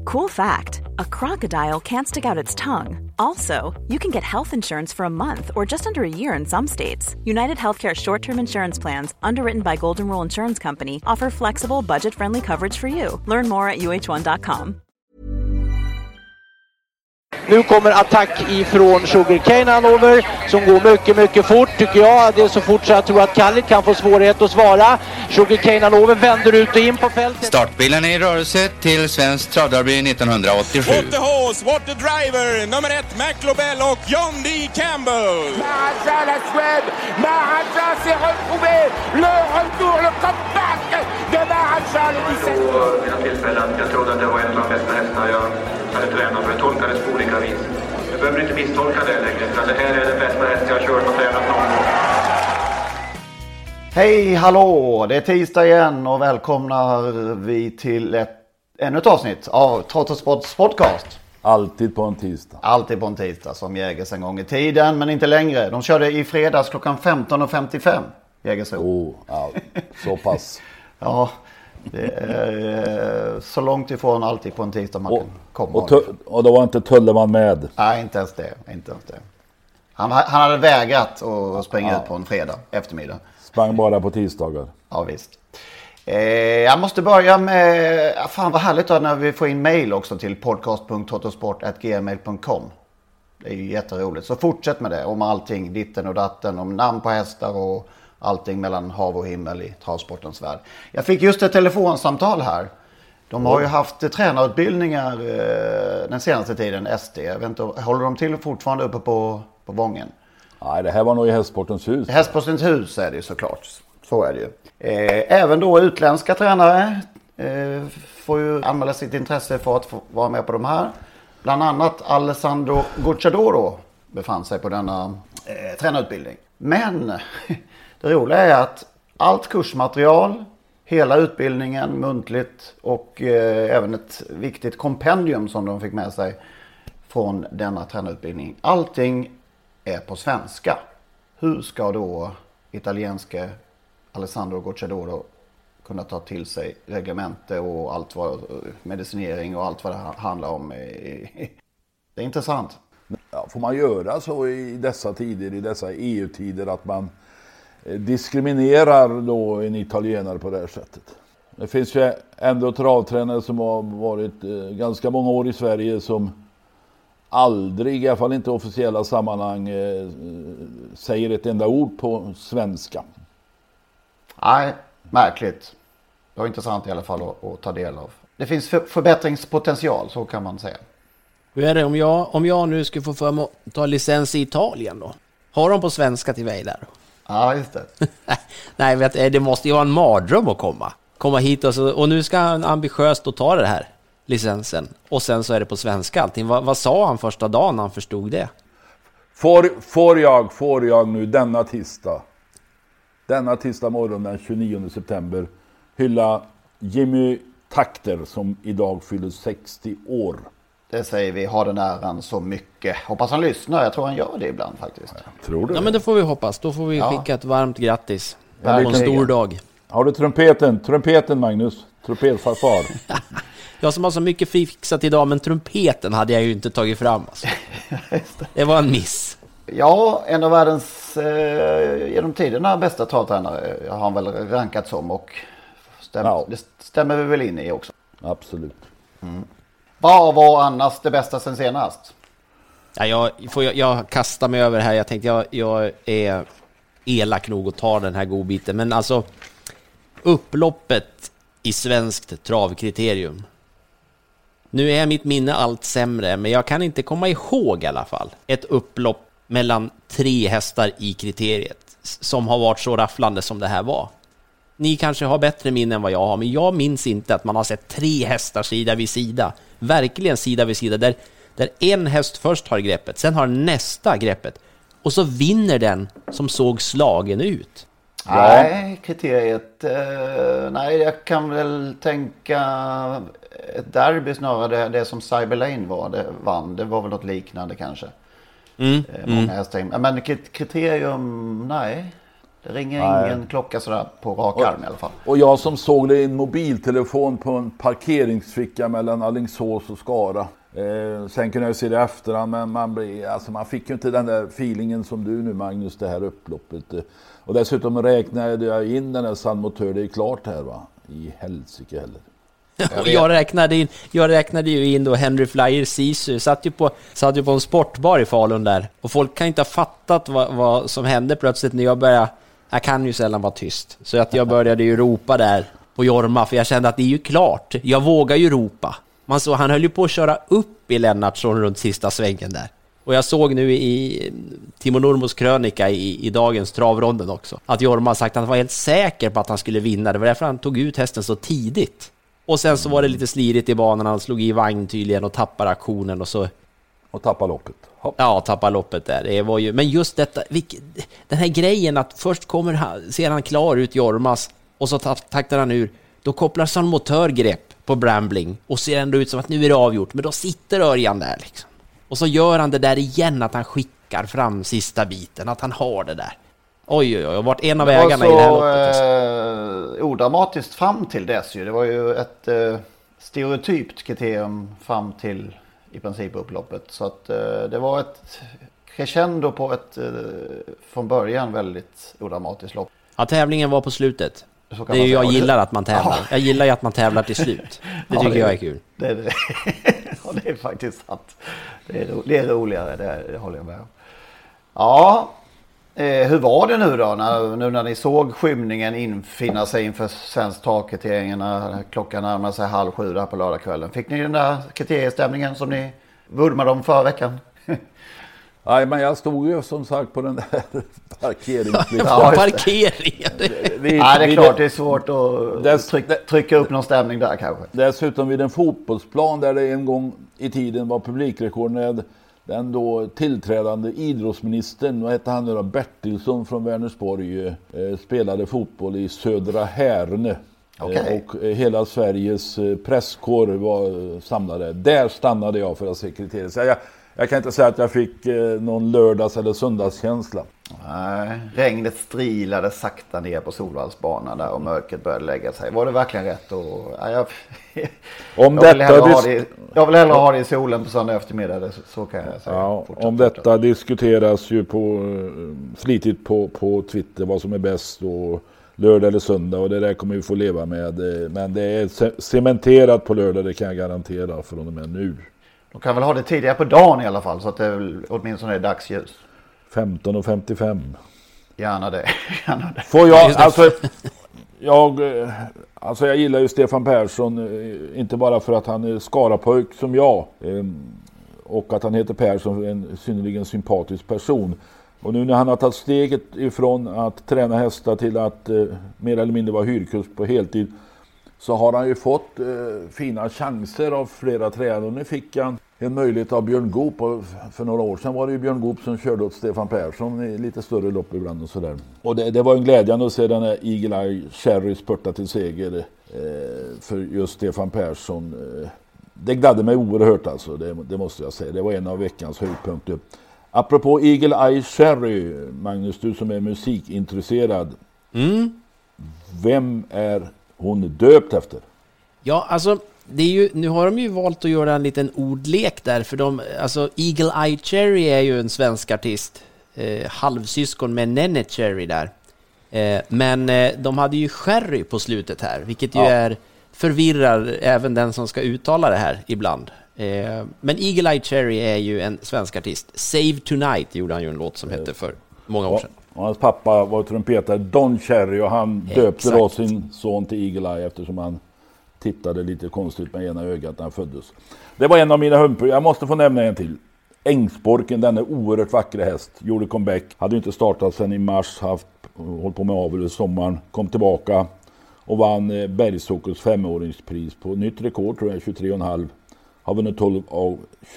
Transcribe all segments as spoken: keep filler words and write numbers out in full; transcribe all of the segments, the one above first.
Cool fact, a crocodile can't stick out its tongue. Also, you can get health insurance for a month or just under a year in some states. United Healthcare short-term insurance plans, underwritten by Golden Rule Insurance Company, offer flexible, budget-friendly coverage for you. Learn more at U H one dot com. Nu kommer attack ifrån Sugarcane Hanover som går mycket, mycket fort tycker jag. Det är så fort så jag tror att Kallit kan få svårighet att svara. Sugarcane Hanover vänder ut och in på fältet. Startbilen är i rörelse till Svensk Travderby nittonhundraåttiosju. What the horse, what the driver, nummer ett McLobel och John D. Campbell. Maharaja la Suède, Maharaja s'est retrouvé, le retour, le comeback de Maharaja le dix-sept. Vid mina tillfällen, jag trodde att det var en av de bästa hästar jag hade tränat för. Jag tolkades på olika vis. Jag behöver inte misstolka det längre, för det här är den bästa häst jag har kört och tränat någon gång. Hej, hallå! Det är tisdag igen och välkomnar vi till ett, ännu ett avsnitt av Trottosports podcast. Alltid på en tisdag. Alltid på en tisdag, som Jägers en gång i tiden, men inte längre. De körde i fredags klockan femton och femtiofem, Jägers. Oh, ja, så pass. Ja, det är så långt ifrån alltid på en tisdag man och, kan komma. Och, tu- och då var inte Tulleman med? Nej, inte ens det. Inte ens det. Han, han hade vägrat att springa ja. ut på en fredag eftermiddag. Sprang bara på tisdagar. Ja, visst. Eh, jag måste börja med... Fan vad härligt då när vi får in mail också till podcast punkt trottosport at gmail punkt com. Det är ju jätteroligt. Så fortsätt med det. Om allting, ditten och datten. Om namn på hästar och allting mellan hav och himmel i travsportens värld. Jag fick just ett telefonsamtal här. De har ju haft tränarutbildningar eh, den senaste tiden, S D. Jag vet inte, håller de till fortfarande uppe på, på Vången? Nej, det här var nog i Hästsportens hus. Hästsportens hus är det ju såklart. Så är det ju. Eh, även då utländska tränare eh, får ju anmäla sitt intresse för att få vara med på de här. Bland annat Alessandro Gocciadoro befann sig på denna eh, tränarutbildning. Men det roliga är att allt kursmaterial, hela utbildningen muntligt och eh, även ett viktigt kompendium som de fick med sig från denna tränarutbildning. Allting är på svenska. Hur ska då italienske Alessandro Gocciadoro kunna ta till sig reglemente och allt vad medicinering och allt vad det handlar om? Det är intressant. Ja, får man göra så i dessa tider, i dessa E U-tider, att man diskriminerar då en italienare på det här sättet? Det finns ju ändå travtränare som har varit ganska många år i Sverige som aldrig, i alla fall inte officiella sammanhang, eh, säger ett enda ord på svenska. Nej, märkligt. Det var intressant i alla fall att, att ta del av. Det finns för, förbättringspotential, så kan man säga. Hur är det om jag, om jag nu skulle få för mig att ta licens i Italien då? Har de på svenska till mig där? Ja, just det. Nej, vet, det måste ju vara en mardröm att komma. Komma hit och, så, och nu ska han ambitiöst att ta det här. Licensen. Och sen så är det på svenska allting. Vad, vad sa han första dagen när han förstod det? Får, får jag, får jag nu denna tisdag, denna tisdag morgon den tjugonionde september hylla Jimmy Takter som idag fyller sextio år. Det säger vi, har den äran så mycket. Hoppas han lyssnar, jag tror han gör det ibland faktiskt. Jag tror det. Ja, men det får vi hoppas. Då får vi ja. skicka ett varmt grattis på en stor dag. Har du trumpeten? Trumpeten, Magnus. Trumpetfarfar. Jag som har så mycket fixat idag, men trumpeten hade jag ju inte tagit fram. Alltså. Det var en miss. Ja, en av världens eh, genom tiderna bästa travtränare har han väl rankat som, och stäm, ja. det stämmer vi väl in i också. Absolut. Mm. Vad var annars det bästa sen senast? Ja, jag, får jag, jag kastar mig över här. Jag tänkte jag, jag är elak nog att ta den här godbiten. Men alltså, upploppet i svenskt travkriterium. Nu är mitt minne allt sämre, men jag kan inte komma ihåg i alla fall ett upplopp mellan tre hästar i kriteriet som har varit så rafflande som det här var. Ni kanske har bättre minne än vad jag har, men jag minns inte att man har sett tre hästar sida vid sida. Verkligen sida vid sida, där, där en häst först har greppet, sen har nästa greppet, och så vinner den som såg slagen ut. Ja. Nej, kriteriet... Eh, nej, jag kan väl tänka ett derby snarare, det, det som Cyberlane var, det vann. Det var väl något liknande kanske. Mm, eh, många mm. hästar. Men kriterium, nej. Det ringer Nej. ingen klocka sådär på rak arm i alla fall. Och jag som såg det i en mobiltelefon på en parkeringsficka mellan Alingsås och Skara. Eh, sen kunde jag se det efterhand, men man, blir, alltså man fick ju inte den där feelingen som du nu, Magnus, det här upploppet. Och dessutom räknade jag in den här San Motör, det är klart här va, i helsike heller. Jag, jag, räknade in, jag räknade ju in då Henry Flyer Sisu, satt ju på, satt ju på en sportbar i Falun där. Och folk kan inte ha fattat vad, vad som hände plötsligt när jag började, jag kan ju sällan vara tyst. Så att jag började ju ropa där på Jorma, för jag kände att det är ju klart, jag vågar ju ropa. Man så, han höll ju på att köra upp i Lennartsson runt sista svängen där. Och jag såg nu i Timo Nurmos krönika i, i dagens travronden också, att Jorma sagt att han var helt säker på att han skulle vinna. Det var därför han tog ut hästen så tidigt. Och sen så var det lite slirigt i banan, han slog i vagn tydligen och tappade aktionen och så... Och tappade loppet. Hopp. Ja, tappade loppet där. Det var ju... Men just detta, vilk... den här grejen att först kommer han, ser han klar ut Jormas och så taktar han ur. Då kopplar San Motör grepp på Brambling och ser ändå ut som att nu är det avgjort. Men då sitter Örjan där liksom. Och så gör han det där igen, att han skickar fram sista biten, att han har det där. Oj, oj, oj, jag har varit en av ägarna i det här loppet. Det var så odramatiskt fram till dess ju. Det var ju ett eh, stereotypt kriterium fram till i princip upploppet. Så att eh, det var ett crescendo på ett eh, från början väldigt odramatiskt lopp. Ja, tävlingen var på slutet. Det är ju, jag gillar att man tävlar. Ja. Jag gillar ju att man tävlar till slut. Det tycker ja, det, jag är kul. Det är, det. Ja, det är faktiskt sant. Det är, det är roligare, det, är, det håller jag med om. Ja, eh, hur var det nu då? När, nu när ni såg skymningen infinna sig inför svensk travkriterierna, klockan närmar sig halv sju där på lördagskvällen. Fick ni den där kriteriestämningen som ni vurmade om förra veckan? Nej, men jag stod ju som sagt på den där parkeringsplatsen. Ja, parkeringen. Nej, det är klart det är svårt att dess, trycka, trycka upp någon stämning där kanske. Dessutom vid en fotbollsplan där det en gång i tiden var publikrekord med den då tillträdande idrottsministern, vad hette han nu då, Bertilsson från Vänersborg, eh, spelade fotboll i Södra Härne. Okay. Eh, och eh, hela Sveriges eh, presskår var samlade. Där stannade jag för att se kriterier. Så jag, Jag kan inte säga att jag fick eh, någon lördags- eller söndagskänsla. Nej, regnet strilade sakta ner på Solvallsbanan där och mörkret började lägga sig. Var det verkligen rätt? Och, ja, jag, om jag, vill hellre dis- det, jag vill hellre ha det i solen på söndag eftermiddag, det, så kan jag säga. Ja, om detta fortsatt. Diskuteras ju på, flitigt på, på Twitter vad som är bäst och lördag eller söndag, och det där kommer vi få leva med. Men det är cementerat på lördag, det kan jag garantera från och med nu. De kan väl ha det tidigare på dagen i alla fall, så att det åtminstone är dagsljus. femton och femtiofem. Gärna det. Gärna det. Får jag, alltså, jag, alltså jag gillar ju Stefan Persson, inte bara för att han är Skarapojk som jag, och att han heter Persson, en synnerligen sympatisk person. Och nu när han har tagit steget ifrån att träna hästar till att eh, mer eller mindre vara hyrkust på heltid, så har han ju fått eh, fina chanser av flera tränare. Och nu fick han en möjlighet av Björn Goop. Och för några år sedan var det ju Björn Goop som körde åt Stefan Persson i lite större lopp ibland och sådär. Och det, det var en glädjande att se den här Eagle Eye Cherry spurta till seger eh, för just Stefan Persson. Eh, det gladde mig oerhört alltså, det, det måste jag säga. Det var en av veckans höjdpunkter. Apropå Eagle Eye Cherry, Magnus, du som är musikintresserad. Mm. Vem är hon döpt efter? Ja, alltså det är ju, nu har de ju valt att göra en liten ordlek där, för de, alltså Eagle Eye Cherry är ju en svensk artist, eh, halvsyskon med Nene Cherry där. Eh, men eh, de hade ju Sherry på slutet här, vilket ju ja. är förvirrar även den som ska uttala det här ibland. Eh, men Eagle Eye Cherry är ju en svensk artist. Save Tonight gjorde han ju en låt som hette för många år sedan. Och hans pappa var trumpetare Don Cherry, och han döpte då sin son till Eagle Eye eftersom han tittade lite konstigt med ena ögat när han föddes. Det var en av mina hundar. Jag måste få nämna en till. Ängsborken, den är oerhört vackra häst. Gjorde comeback. Hade inte startat sedan i mars. Haft, hållit på med avel i sommaren. Kom tillbaka och vann Bergsåkers femåringspris på nytt rekord, tror jag, tjugotre komma fem. Har vunnit tolv av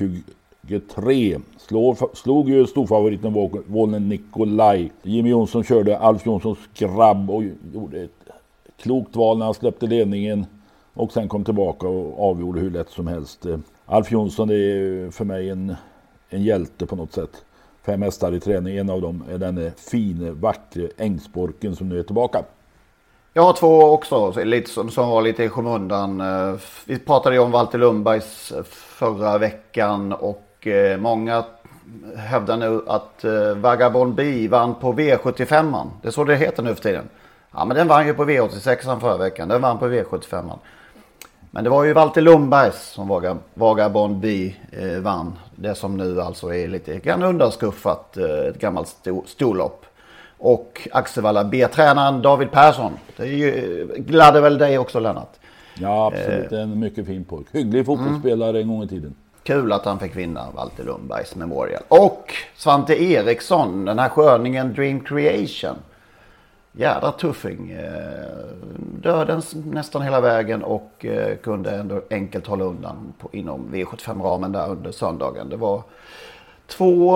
tjugotre. Slår, slog ju storfavoriten Vollen Nikolaj. Jimmy Jonsson körde Alf Jonssons grabb och gjorde ett klokt val när han släppte ledningen. Och sen kom tillbaka och avgjorde hur lätt som helst. Alf Jonsson är för mig en, en hjälte på något sätt. fem hästar i träning. En av dem är den fina, vackra Ängsborken som nu är tillbaka. Jag har två också lite, som, som var lite i skymundan. Vi pratade ju om Valter Lundbergs förra veckan och eh, många hävdar nu att eh, Vagabond B vann på V sjuttiofem. Det är så det heter nu för tiden. Ja, men den vann ju på V åttiosex förra veckan. Den vann på V sjuttiofem. Men det var ju Valter Lundbergs som Vagabond B eh, vann. Det som nu alltså är lite grann undanskuffat, eh, ett gammalt sto- storlopp. Och Axevalla B-tränaren David Persson. Det är ju, gladde väl dig också, Lennart? Ja, absolut. Eh, en mycket fin pojk. Hygglig fotbollsspelare mm. en gång i tiden. Kul att han fick vinna Valter Lundbergs Memorial. Och Svante Eriksson, den här sköningen Dream Creation. Jädra tuffing. Dödens nästan hela vägen och kunde ändå enkelt hålla undan på, inom V sjuttiofem-ramen där under söndagen. Det var två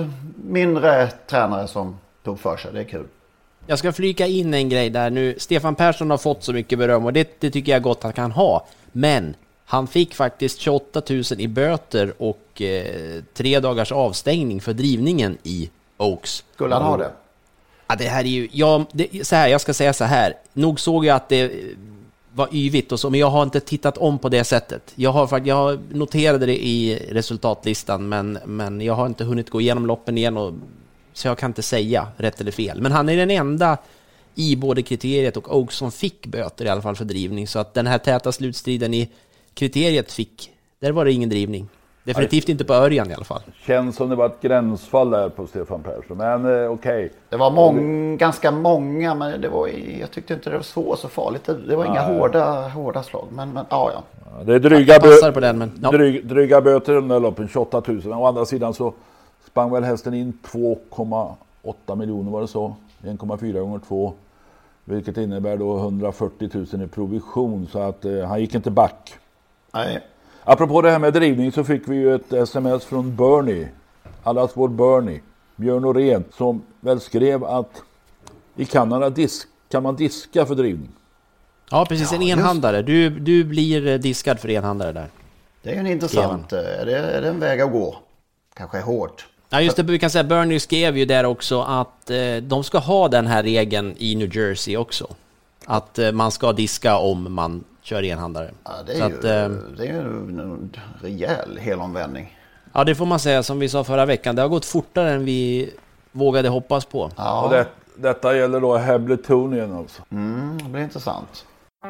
mindre tränare som tog för sig. Det är kul. Jag ska flika in en grej där nu. Stefan Persson har fått så mycket beröm och det, det tycker jag gott att han kan ha. Men han fick faktiskt tjugoåtta tusen i böter och eh, tre dagars avstängning för drivningen i Oaks. Skulle han ha det? Ja, det här är ju... Ja, det, så här, jag ska säga så här. Nog såg jag att det var yvigt och så, men jag har inte tittat om på det sättet. Jag har jag noterade det i resultatlistan, men, men jag har inte hunnit gå igenom loppen igen, och, så jag kan inte säga rätt eller fel. Men han är den enda i både kriteriet och Oaks som fick böter i alla fall för drivning. Så att den här täta slutstriden i kriteriet fick, där var det ingen drivning. Definitivt inte på Örjan i alla fall. Känns som det var ett gränsfall där på Stefan Persson. Men eh, okej. Okay. Det var mång, ganska många, men det var, jag tyckte inte det var så, så farligt. Det, det var inga Nej. hårda, hårda slag. Men, men ja, ja. ja det är dryga, bö- på den, men, ja. dryg, dryga böter i den där loppen, tjugoåtta tusen. Å andra sidan så sprang väl hästen in två komma åtta miljoner, var det så? en komma fyra gånger två. Vilket innebär då hundrafyrtio tusen i provision. Så att eh, han gick inte back. Nej. Apropå det här med drivning så fick vi ju ett sms från Bernie, allas vår Bernie, Björn Norén, som väl skrev att i Kanada disk, kan man diska för drivning. Ja, precis, en ja, enhandare. Du, du blir diskad för enhandare där. Det är ju en intressant, är det, är det en väg att gå? Kanske är hårt. Ja, just det, vi kan säga, Bernie skrev ju där också att eh, de ska ha den här regeln i New Jersey också. Att eh, man ska diska om man kör enhandare. Ja, det är så ju, att, eh, det är ju en rejäl helomvändning. Ja, det får man säga, som vi sa förra veckan. Det har gått fortare än vi vågade hoppas på. Ja. Och det, detta gäller då Hebletonien alltså. Mm, det blir intressant.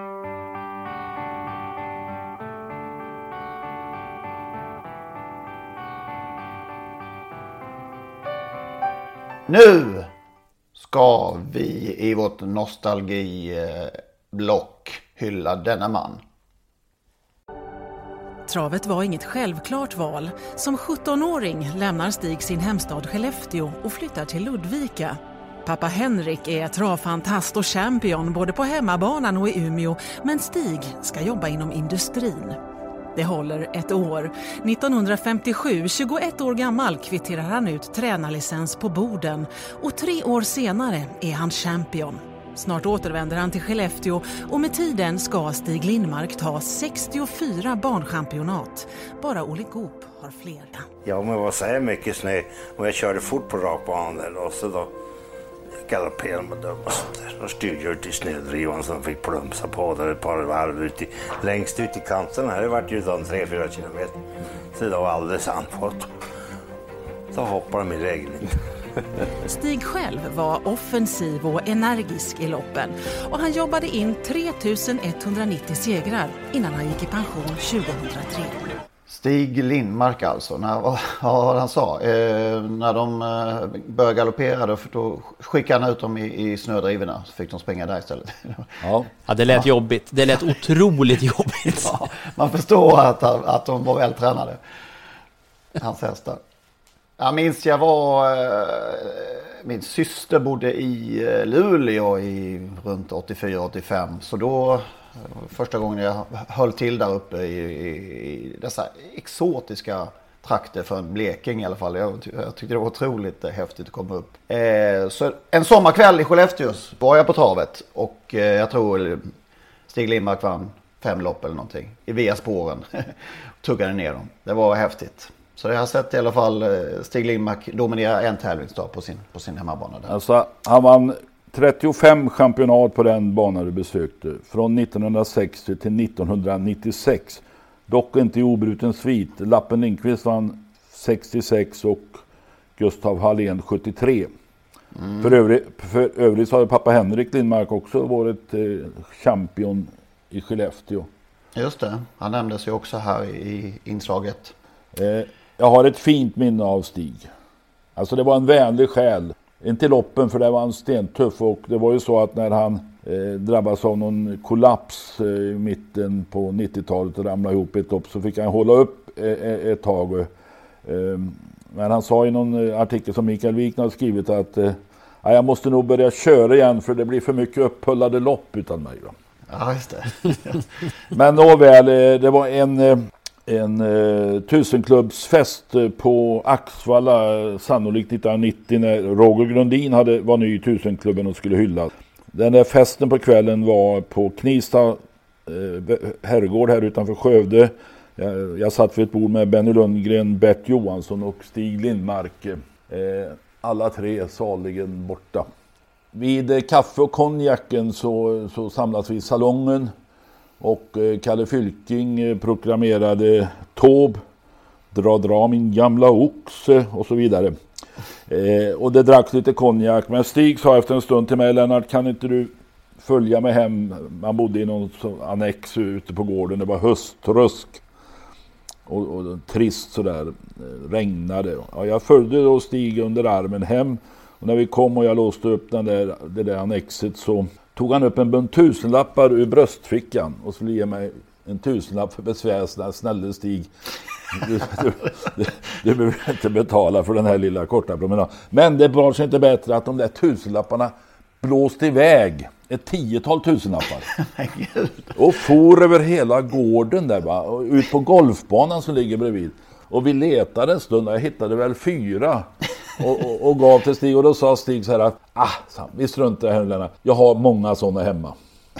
Nu ska vi i vårt nostalgiblock hylla denna man. Travet var inget självklart val. Som sjuttonåring lämnar Stig sin hemstad Skellefteå och flyttar till Ludvika. Pappa Henrik är travfantast och champion både på hemmabanan och i Umeå, men Stig ska jobba inom industrin. Det håller ett år. nittonhundrafemtiosju, tjugoett år gammal, kvitterar han ut tränarlicens på Boden och tre år senare är han champion. Snart återvänder han till Skellefteå och med tiden ska Stig Lindmark ta sextiofyra barnchampionat. Bara Olle Goop har flera. Ja, men vad säger mycket snö och jag körde fort på rakbanan där och så då galopperade med döm och sånt där. Och styrde ut i snödrivan som fick plumsa på där ett par varv ut i, längst ut i kanten. Det vart ju de tre fyra kilometer. Så det var alldeles andfått. Så hoppade de i regling. Stig själv var offensiv och energisk i loppen och han jobbade in tre tusen etthundranittio segrar innan han gick i pension tjugohundratre. Stig Lindmark alltså, när, vad ja, han sa, eh, när de eh, började galoppera då, då skickade han ut dem i, i snödrivorna så fick de springa där istället. Ja, ja det lät ja. jobbigt, det lät otroligt jobbigt. Ja, man förstår att, att de var vältränade, hans hästar. Jag minns jag var, min syster bodde i Luleå i runt åttiofyra åttiofem. Så då, första gången jag höll till där uppe i, i dessa exotiska trakter för en Bleking i alla fall. Jag, jag tyckte det var otroligt häftigt att komma upp. Eh, så en sommarkväll i Skellefteå var jag på travet och eh, jag tror Stig Lindmark vann fem lopp eller någonting i via spåren. Tuggade ner dem. Det var häftigt. Så jag har sett i alla fall Stig Lindmark dominera en tävlingsdag på sin, på sin hemmabana där. Alltså, han vann trettiofem championat på den banan du besökte. Från nittonhundrasextio till nittonhundranittiosex. Dock inte i obruten svit. Lappen Lindqvist vann sextiosex och Gustav Hallén sjuttiotre. Mm. För, övrig, för övrigt så har pappa Henrik Lindmark också varit eh, champion i Skellefteå. Just det, han nämndes ju också här i inslaget. Eh, jag har ett fint minne av Stig. Alltså det var en vänlig själ. Inte loppen, för det var en stentuff, och det var ju så att när han eh, drabbades av någon kollaps eh, i mitten på nittiotalet och ramlade ihop ett lopp, så fick han hålla upp eh, ett tag. Eh, men han sa i någon artikel som Mikael Wikner har skrivit att eh, jag måste nog börja köra igen, för det blir för mycket upphullade lopp utan mig. Va? Ja, just det. Men nåväl, eh, det var en... Eh, En eh, tusenklubbsfest på Axvalla, sannolikt nittonhundranittio, när Roger Grundin hade, var ny i tusenklubben och skulle hyllas. Den där festen på kvällen var på Knivsta eh, herrgård här utanför Skövde. Jag, jag satt vid ett bord med Benny Lundgren, Bert Johansson och Stig Lindmark. Eh, alla tre saligen borta. Vid kaffe och konjaken så, så samlas vi i salongen. Och eh, Kalle Fylking eh, proklamerade Tåb, dra dra min gamla oxe och så vidare. Eh, och det drack lite konjak. Men Stig sa efter en stund till mig: Lennart, kan inte du följa mig hem? Man bodde i någon annex ute på gården. Det var höstrusk. Och, och trist sådär. Regnade. Ja, jag följde då Stig under armen hem. Och när vi kom och jag låste upp den där, det där annexet, så tog han upp en bunt tusenlappar ur bröstfickan och skulle ge mig en tusenlapp för besvärsna. Snälla Stig, du, du, du, du behöver inte betala för den här lilla korta promenaden. Men det var sig inte bättre att de där tusenlapparna blåste iväg. Ett tiotal tusenlappar. Och for över hela gården där, va? Och ut på golfbanan som ligger bredvid. Och vi letade en stund och jag hittade väl fyra. Och, och, och gav till Stig, och då sa Stig så här att ah, vi struntar i händerna. Jag har många sådana hemma.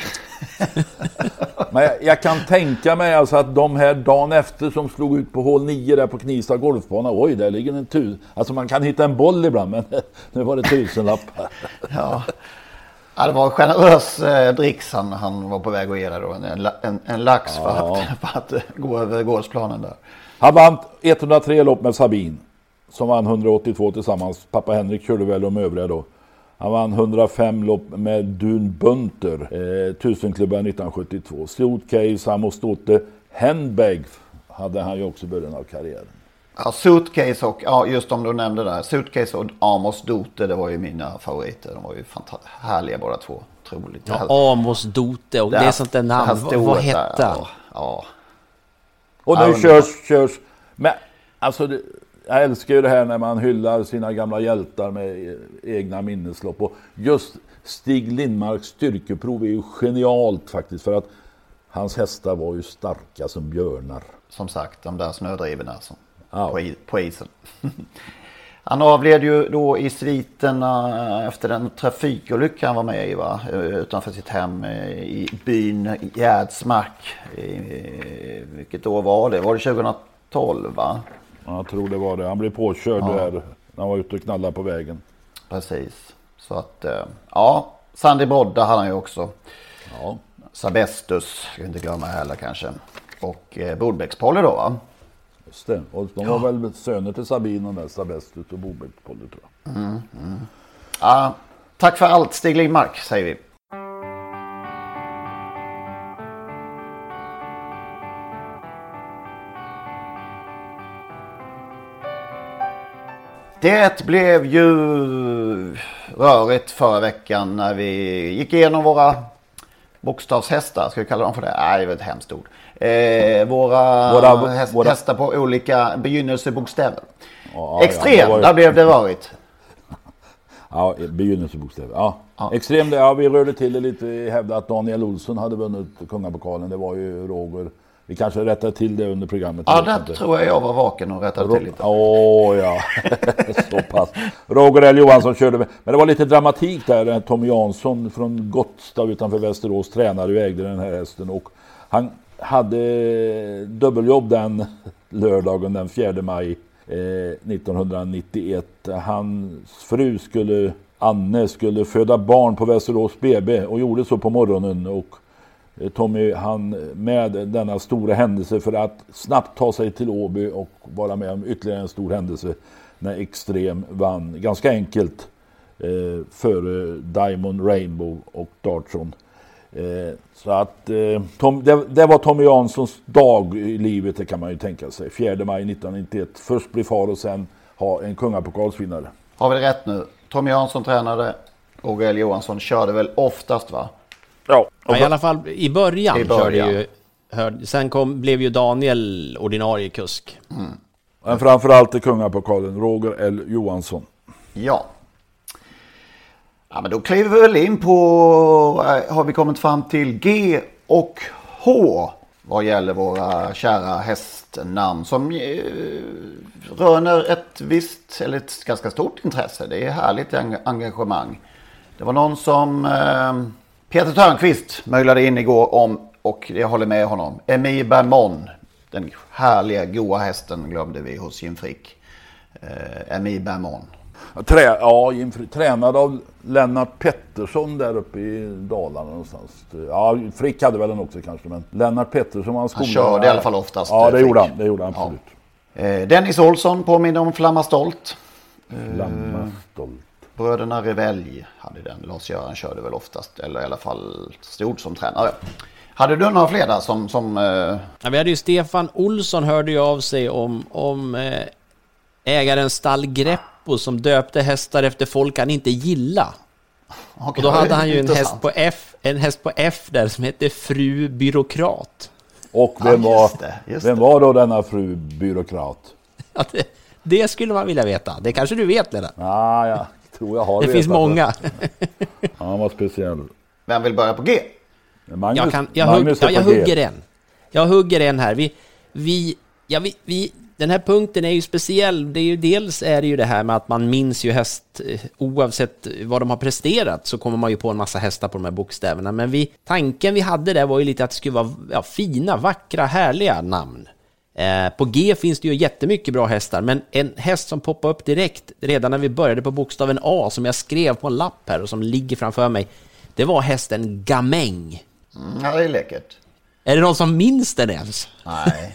Men jag, jag kan tänka mig alltså att de här dagen efter som slog ut på hål nio där på Knivsta golfbana, oj, där ligger en tusen. Alltså man kan hitta en boll ibland, men nu var det tusenlappar. Ja. Ja, det var en generös eh, dricks han, han var på väg att ge där då. En, en, en lax för, ja. att, för att gå över gårdsplanen där. Han vann etthundratre lopp med Sabin, som vann hundraåttiotvå tillsammans. Pappa Henrik körde väl de övriga då. Han vann hundrafem lopp med Dun Bunter, eh, tusenklubben nittonhundrasjuttiotvå. Suitcase, Amos Dotte, Handbag hade han ju också i början av karriären. Ja, Suitcase och, ja, just om du nämnde där, Suitcase och Amos Dotte, det var ju mina favoriter. De var ju fantastiskt härliga båda två. Troligt. Ja, Amos Dotte, och det, det är sånt där namn. Vad, vad hette han? Ja, ja. Och nu körs, körs. Men alltså, det, jag älskar ju det här när man hyllar sina gamla hjältar med egna minneslopp. Och just Stig Lindmarks styrkeprov är ju genialt faktiskt, för att hans hästar var ju starka som björnar. Som sagt, de där snödrivorna som ja. på, på isen. Han avled ju då i sviterna efter den trafikolycka han var med i, va? Utanför sitt hem i byn Gärdsmark. Vilket år var det? Var det tjugohundratolv, va? Jag tror det var det. Han blev påkörd ja. där när han var ute och knallade på vägen. Precis. Så att, ja, Sandy Brodda hade han ju också. Ja. Sabestus, ska inte glömma heller kanske. Och eh, Bodbäckspolly då, va? Just det. Och de var ja. väl söner till Sabin och där, Sabestus och Bodbäckspolly, tror jag. Mm, mm. Ja, tack för allt, Stig Lindmark, säger vi. Det blev ju rörigt förra veckan när vi gick igenom våra bokstavshästar, ska vi kalla dem för det? Nej, det är ett hemskt ord. Eh, våra våra, häst, våra hästar på olika begynnelsebokstäver. Ja, Extrem, ja, var... där blev det rörigt. Ja, begynnelsebokstäver. Ja. Ja. Extrem, ja, vi rörde till det lite. Vi hävdade att Daniel Olsson hade vunnit kungapokalen. Det var ju Roger. Vi kanske rättade till det under programmet. Ja, där tror jag jag var vaken och rättade Ro- till lite. Åh, oh, ja. Så pass. Roger L. Johansson körde med. Men det var lite dramatik där. Tommy Jansson från Gottstad utanför Västerås tränade och ägde den här hästen. Och han hade dubbeljobb den lördagen den fjärde maj eh, nittonhundranittioett. Hans fru skulle, Anne skulle föda barn på Västerås B B och gjorde så på morgonen, och eh, Tommy han med denna stora händelse för att snabbt ta sig till Åby och vara med om ytterligare en stor händelse när Extrem vann ganska enkelt eh, före Diamond, Rainbow och Dartson. Eh, så att eh, Tom, det, det var Tommy Janssons dag i livet, det kan man ju tänka sig. fjärde maj nittonhundranittioett. Först bli far och sen ha en kungapokalsvinnare. Har vi det rätt nu? Tommy Jansson tränade, Roger L. Johansson körde väl oftast, va? Ja, ja, i alla fall i början, I början. körde ju hör, sen kom, blev ju Daniel ordinarie kusk. Mm. Men framförallt i kungapokalen Roger L. Johansson. Ja. Ja, men då kliver vi väl in på, har vi kommit fram till G och H vad gäller våra kära hästnamn som eh, röner ett visst, eller ett ganska stort intresse. Det är härligt engagemang. Det var någon som eh, Peter Törnqvist möjlade in igår om, och jag håller med honom. Emil Bermond, den härliga goa hästen, glömde vi hos Jim Frick. Eh, Emil Bermond. Trä, ja, tränad av Lennart Pettersson där uppe i Dalarna någonstans. Ja, Frick hade väl den också kanske, men Lennart Pettersson han, han körde i alla fall oftast. Ja, det gjorde han, det gjorde han absolut. Ja. Eh, Dennis Olsson påminner om Flamma Stolt. Flamma Stolt. Eh, Bröderna Revelj hade den. Lars-Göran körde väl oftast, eller i alla fall stod som tränare. Hade du några fler där som... som eh... ja, vi hade ju Stefan Olsson hörde ju av sig om, om eh, ägaren Stall Greppo som döpte hästar efter folk han inte gillade. Okay, och då hade han ju en häst, på F, en häst på F där som hette Fru Byråkrat. Och vem, ja, var, just det, just vem var då denna Fru Byråkrat? Ja, det, det skulle man vilja veta. Det kanske du vet, Lena. Ja, jag tror jag har det. Det finns många. Ja, han var speciell. Vem vill börja på G? Magnus, jag kan, jag, Magnus hugg, ja, jag G. hugger en. Jag hugger en här. Vi, vi, ja, vi, vi, den här punkten är ju speciell. Det är ju, dels är det ju det här med att man minns ju häst oavsett vad de har presterat, så kommer man ju på en massa hästar på de här bokstäverna. Men vi, tanken vi hade där var ju lite att det skulle vara ja, fina, vackra, härliga namn. Eh, på G finns det ju jättemycket bra hästar, men en häst som poppar upp direkt redan när vi började på bokstaven A, som jag skrev på en lapp här och som ligger framför mig, det var hästen Gamäng. Mm, ja, det är läckert. Är det någon som minns den ens? Nej.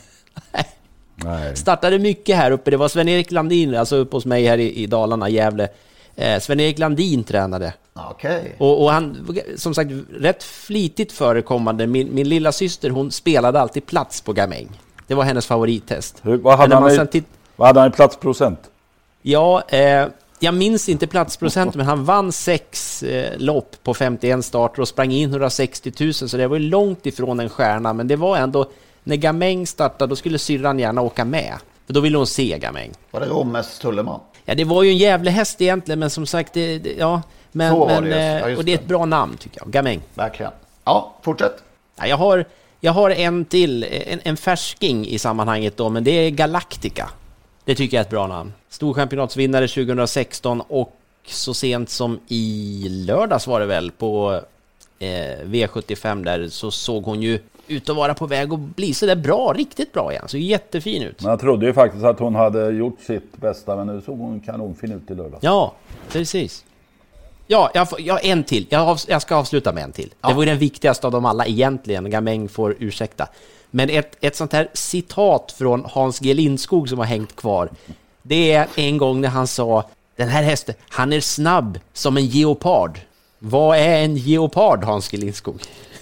Nej. Startade mycket här uppe. Det var Sven-Erik Landin, alltså uppe hos mig här i, i Dalarna, Gävle. Eh, Sven-Erik Landin tränade. Okej. Okay. Och, och han, som sagt, rätt flitigt förekommande. Min, min lilla syster, hon spelade alltid plats på Gamäng. Det var hennes favorittest. Hur, vad, hade han i, titt- vad hade han i platsprocent? Ja, eh, jag minns inte platsprocent, men han vann sex eh, lopp på femtioen starter och sprang in hundrasextio tusen, så det var ju långt ifrån en stjärna, men det var ändå, när Gamäng startade, då skulle syrran gärna åka med, för då ville hon se Gamäng. Var det Rommes Tulleman? Ja, det var ju en jävla häst egentligen, men som sagt, det, det, ja, men, men det, ja, och det är ett bra namn tycker jag, Gamäng. Verkligen. Ja, fortsätt. Ja, jag har, jag har en till, en, en färsking i sammanhanget då, men det är Galactica. Det tycker jag är ett bra namn. Storchampionatsvinnare tjugohundrasexton och så sent som i lördags var det väl på eh, V sjuttiofem där, så såg hon ju ut att vara på väg att bli så där bra, riktigt bra igen. Så jättefin ut. Men jag trodde ju faktiskt att hon hade gjort sitt bästa, men nu såg hon kanonfin ut i lördag. Ja, precis. Ja, jag, får, jag en till. Jag, av, jag ska avsluta med en till. Ja. Det var ju den viktigaste av dem alla egentligen. Gamäng får ursäkta. Men ett, ett sånt här citat från Hans G. Lindskog som har hängt kvar. Det är en gång när han sa: den här hästen, han är snabb som en geopard. Vad är en geopard, Hans G. Lindskog?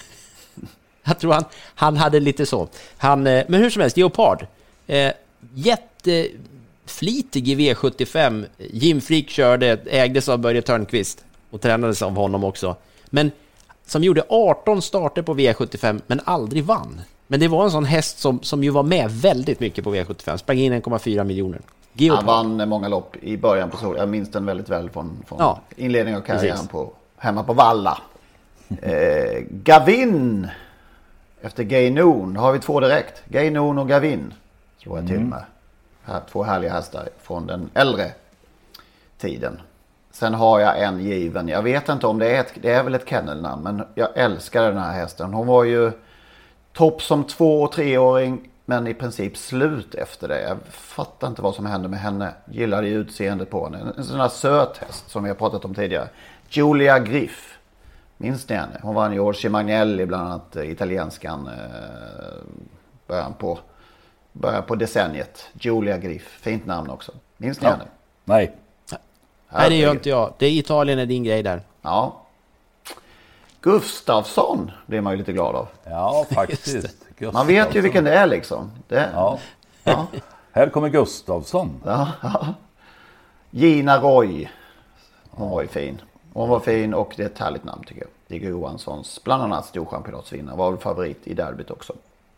Jag tror han, han hade lite så. Han, men hur som helst, geopard. Eh, jätteflitig i V sjuttiofem. Jim Frick körde, ägdes av Börje Törnqvist och tränades av honom också. Men som gjorde arton starter på V sjuttiofem men aldrig vann. Men det var en sån häst som, som ju var med väldigt mycket på V sjuttiofem. Sprang in en komma fyra miljoner. Geopard. Han vann många lopp i början på sol. Jag minns den väldigt väl från, från ja, inledningen av karriären på, hemma på Valla. eh, Gavin efter Gay Noon. Har vi två direkt. Gay Noon och Gavin slår jag till med. Här, två härliga hästar från den äldre tiden. Sen har jag en given. Jag vet inte om det är ett, det är väl ett kennelnamn, men jag älskar den här hästen. Hon var ju topp som två- och treåring men i princip slut efter det. Jag fattar inte vad som hände med henne. Gillade ju utseendet på henne. En sån här söt häst som vi har pratat om tidigare. Giulia Griff. Minns ni henne? Hon vann ju Orsi Magnelli, bland annat italienskan, eh, början på, början på decenniet. Giulia Griff. Fint namn också. Minns ni ja. henne? Nej. Nej, det gör inte jag. Det är Italien är din grej där. Ja. Gustafsson blir man ju lite glad av. Ja, faktiskt. Man vet ju vilken det är liksom. Det, ja. Ja. Här kommer Gustafsson. Ja, ja. Gina Roy. Hon var ju fin. Hon var fin och det är ett härligt namn tycker jag. Digger Johanssons, bland annat storchampionatsvinnare, var väl favorit i derbyt också.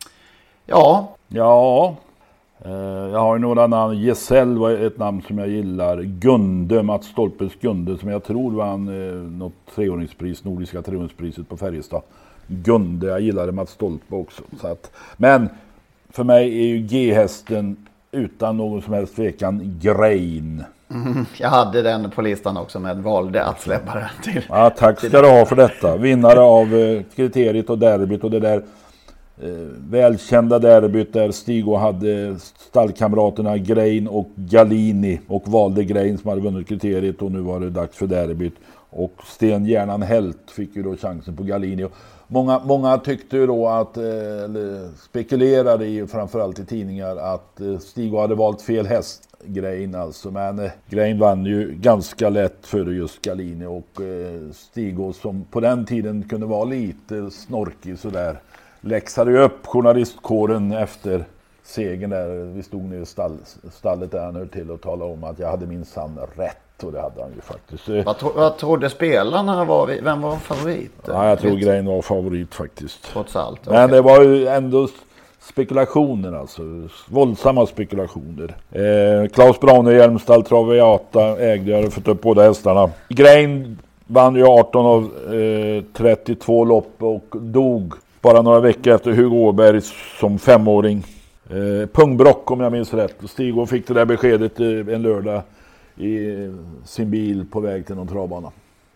Ja. Ja. Jag har ju några namn. Giselle var ett namn som jag gillar. Gunde, Mats Stolpes Gunde, som jag tror vann eh, något treåringspris, Nordiska treåringspriset på Färjestad. Gunde, jag gillade Mats Stolpe också. Så att, men för mig är ju G-hästen utan någon som helst tvekan Grain. Mm, jag hade den på listan också, men valde att släppa den till. Ja, tack ska du ha för detta. Vinnare av eh, kriteriet och derbyt och det där eh, välkända derbyt där Stig och hade stallkamraterna Grain och Galini och valde Grain som hade vunnit kriteriet och nu var det dags för derbyt. Och Sten Hjärnan Helt fick ju då chansen på Galini. Och många, många tyckte ju då att, eller spekulerade i, framförallt i tidningar, att Stig hade valt fel häst. Grain alltså, men eh, Grain vann ju ganska lätt för just Galini och eh, Stig som på den tiden kunde vara lite snorkig sådär, läxade ju upp journalistkåren efter segern där. Vi stod ner i stall, stallet där han hör till och talade om att jag hade minsann rätt, och det hade han ju faktiskt. Vad, tro, vad trodde spelarna var, vem var favorit? Ja, jag tror Grain var favorit faktiskt. Trots allt. Men okay. Det var ju ändå spekulationer, alltså våldsamma spekulationer. Eh, Klaus Braune, Hjälmstall, Traviata ägde, jag hade fått upp båda hästarna. Grain vann ju arton av eh, trettiotvå lopp och dog bara några veckor efter Hugo Åberg som femåring. Eh, Pungbrock om jag minns rätt. Stig och fick det där beskedet eh, en lördag i sin bil på väg till någon travbana.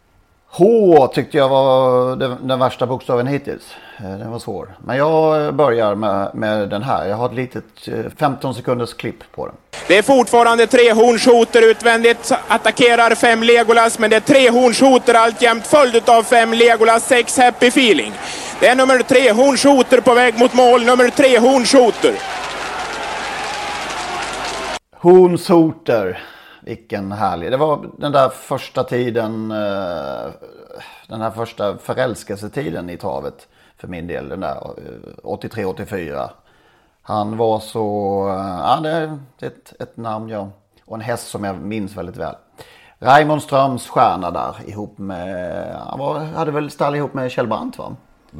H tyckte jag var den, den värsta bokstaven hittills. Den var svår. Men jag börjar med, med den här. Jag har ett litet femton sekunders klipp på den. Det är fortfarande tre hornshoter utvändigt. Attackerar fem Legolas, men det är tre hornshoter alltjämt följd av fem Legolas, sex Happy Feeling. Det är nummer tre hornshoter på väg mot mål. Nummer tre hornshoter. Hornshoter. Vilken härlig. Det var den där första tiden, den här första förälskelsetiden i travet för min del, den där åttiotre åttiofyra. Han var så, ja det är ett, ett namn ja, och en häst som jag minns väldigt väl. Raymond Ströms stjärna där ihop med, han var, hade väl stall ihop med Kjell Brandt va?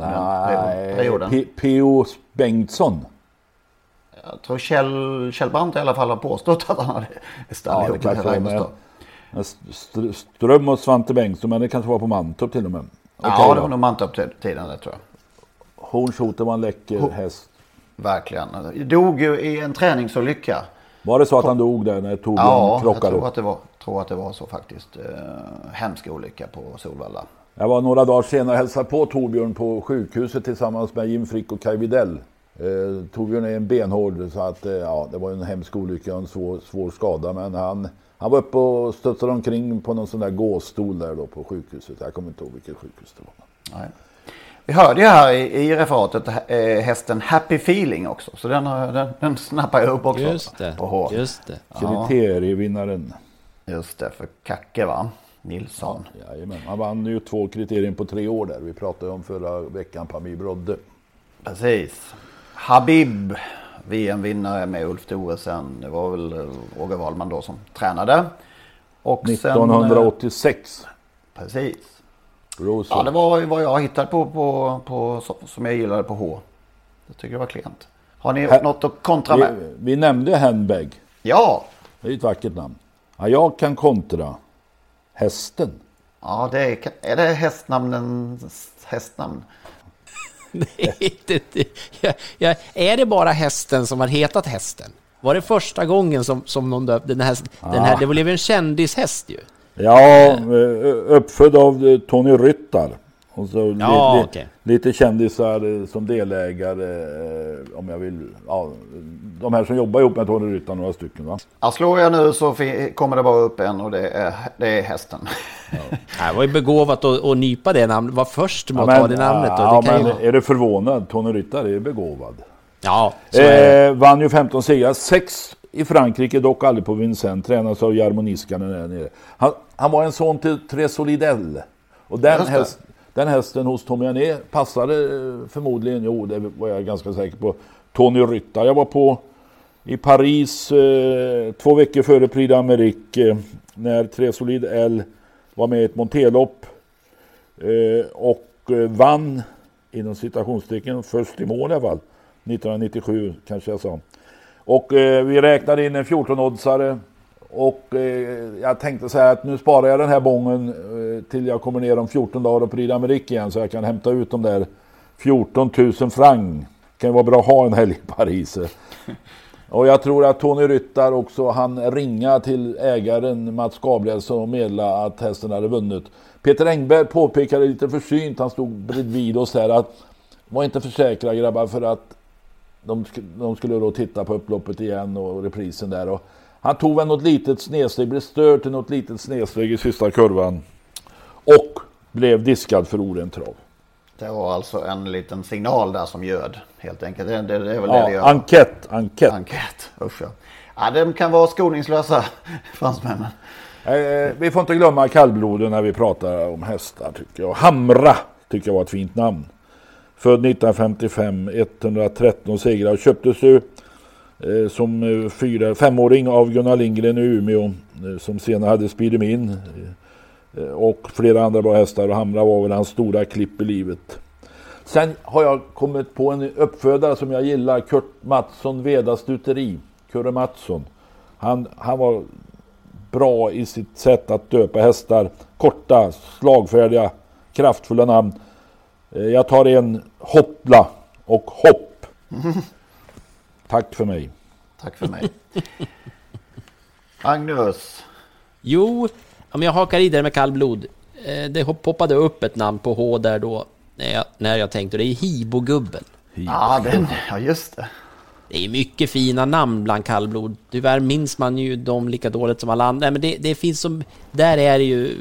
Nej, P O Bengtsson. Jag tror Kjell, Kjell Brandt i alla fall har påstått att han hade stall ihop med Raymond Ström. Ström och Svante Bengtsson, men det kanske var på Mantorp till och med. Okay, ja, det var nog Mantorp-tiden det tror jag. Hornshoter var en läcker Ho- häst. Verkligen. Dog ju i en träningsolycka. Var det så att han dog där när Torbjörn ja, krockade? Ja, jag tror att det var, tror att det var så faktiskt. Eh, hemska olycka på Solvalla. Jag var några dagar senare och hälsade på Torbjörn på sjukhuset tillsammans med Jim Frick och Kaj Widell. Eh, Torbjörn är en benhård, så att eh, ja, det var en hemsk olycka och en svår, svår skada, men han, han var uppe och stöttade omkring på någon sån där gåstol där då på sjukhuset. Jag kommer inte ihåg vilket sjukhus det var. Nej. Vi hörde ju här i, i referatet eh, hästen Happy Feeling också, så den, den, den snappar jag upp också. Just det, på H. just det. Kriterievinnaren. Just det, för Kacke va? Nilsson. Ja, jajamän. Han vann ju två kriterier på tre år där. Vi pratade om förra veckan på Ami Brodde. Precis. Habib, V M-vinnare med Ulf Thoresen. Det var väl Roger Wahlman då som tränade. Och nittonhundraåttiosex. Sen, precis. Rosa. Ja, det var vad jag hittade på, på, på, som jag gillade på H. Det tycker jag var klent. Har ni H- något att kontra med? Vi, vi nämnde Handbag. Ja. Det är ett vackert namn. Ja, jag kan kontra hästen. Ja, det är, är det hästnamnens hästnamn? Nej, det, det, ja, ja, är det bara hästen som har hetat hästen? Var det första gången som, som någon döpte den här, ja. den här, det blev en kändishäst ju. Ja, uppfödd av Tony Ryttar Och så ja, lite, okay. lite kändisar som delägare, eh, om jag vill, ja, de här som jobbar ihop med Tony Ryttar, några stycken va? Ja, slår jag nu så kommer det bara upp en och det är, det är hästen. Ja. Det var ju begåvat att, att nypa det namnet, var först med ja, att ta det namnet. Då. Ja, det kan men ju... är du förvånad? Tony Ryttar är begåvad. Ja, så är eh, vann ju femton segrar, sex i Frankrike, dock aldrig på Vincennes, tränas av Jarmo Niskanen där nere. Han, han var en son till Tresolidell. Och den, häst, den hästen hos Tommy Ané passade förmodligen, jo det var jag ganska säker på, Tony Ryttar. Jag var på i Paris eh, två veckor före Prix d'Amérique eh, när Tresolidell var med i ett monterlopp eh, och eh, vann inom citationstecken först i mål i alla fall. nittonhundranittiosju kanske jag sa. Och eh, vi räknade in en fjorton-oddsare och eh, jag tänkte så här att nu sparar jag den här bången eh, till jag kommer ner om fjorton dagar och Prix d'Amérique igen så jag kan hämta ut de där fjorton tusen franc. Kan ju vara bra att ha en helg i Paris. Och jag tror att Tony Ryttar också han ringa till ägaren Mats Gabrielsson och medla att hästen hade vunnit. Peter Engberg påpekade lite försynt, han stod bredvid oss här att var inte försäkra grabbar för att de, sk- de skulle då titta på upploppet igen och reprisen där. Och han tog väl något litet snedsteg, blev störd till något litet snedsteg i sista kurvan och blev diskad för orent trav. Det var alltså en liten signal där som göd helt enkelt. Det, det, det är väl ja, det vi gör. enkät, enkät. Enkät, usch ja. Ja, de kan vara skoningslösa, fransmännen. Eh, vi får inte glömma kallbloden när vi pratar om hästar tycker jag. Hamra tycker jag var ett fint namn. Född nittonhundrafemtiofem, etthundratretton segrar och köptes ju eh, som eh, fyra, femåring av Gunnar Lindgren i Umeå eh, som senare hade Spidemin eh, och flera andra bra hästar och Hamra var väl hans stora klipp i livet. Sen har jag kommit på en uppfödare som jag gillar, Kurt Mattsson Veda Stuteri, Kurre Mattsson. Han, han var bra i sitt sätt att döpa hästar, korta, slagfärdiga, kraftfulla namn. Jag tar en Hoppla och Hopp. Mm. Tack för mig. Tack för mig. Magnus. Jo, om jag hakar i där med kallblod. Det poppade upp ett namn på H där då. När jag, när jag tänkte, det är Hibogubben. Ja, den, ja, just det. Det är mycket fina namn bland kallblod. Tyvärr minns man ju dem lika dåligt som alla andra. Men det, det finns som, där är det ju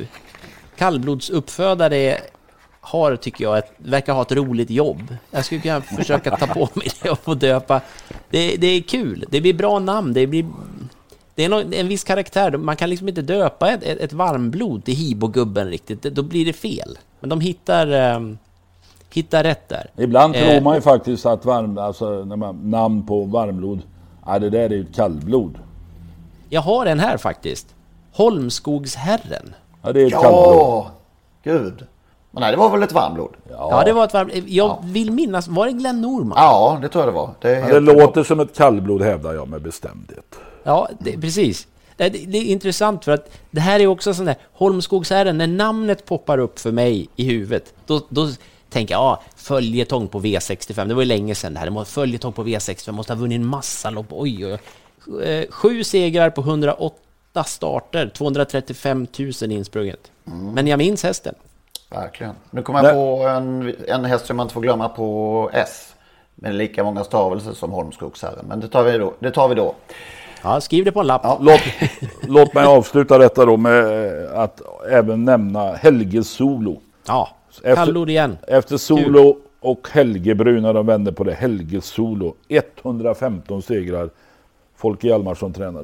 kallblodsuppfödare har, tycker jag, ett, verkar ha ett roligt jobb. Jag skulle kunna försöka ta på mig det och få döpa. Det, det är kul. Det blir bra namn. Det blir... Det är någon, en viss karaktär. Man kan liksom inte döpa ett, ett, ett varmblod till Hibogubben riktigt. Då blir det fel. Men de hittar, um, hittar rätt där. Ibland eh, tror man ju faktiskt att varm, alltså, när man, namn på varmblod, ja, det där är ju ett kallblod. Jag har en här faktiskt. Holmskogsherren. Ja, det är ett ja, kallblod. Gud. Men nej, det var väl ett varmblod? Ja, ja det var ett varmblod. Jag ja. vill minnas, var det Glenn Norman? Ja, det tror jag det var. Det, ja, det låter som ett kallblod, hävdar jag med bestämdhet. Ja, det, precis. Det, det är intressant för att det här är också sån där Holmskogsherren, när namnet poppar upp för mig i huvudet, då, då tänker jag, ja, följetong på V sextiofem. Det var ju länge sedan det här. Det måste följetong på V sextiofem, måste ha vunnit en massa lopp. Oj, oj, oj. Sju segrar på hundraåtta starter, tvåhundratrettiofem tusen insprunget. Mm. Men jag minns hästen. Verkligen. Nu kommer jag på en, en häst som man inte får glömma på S. Med lika många stavelser som Holmskogsherren. Men det tar vi då. Det tar vi då. Ja, skriv det på en lapp. Ja, låt, låt mig avsluta detta då med att även nämna Helge Solo. Ja, kallord igen. Efter Solo Kul. Och Helge Bruna, de vände på det. Helge Solo, etthundrafemton segrar. Folke Hjalmarsson tränade.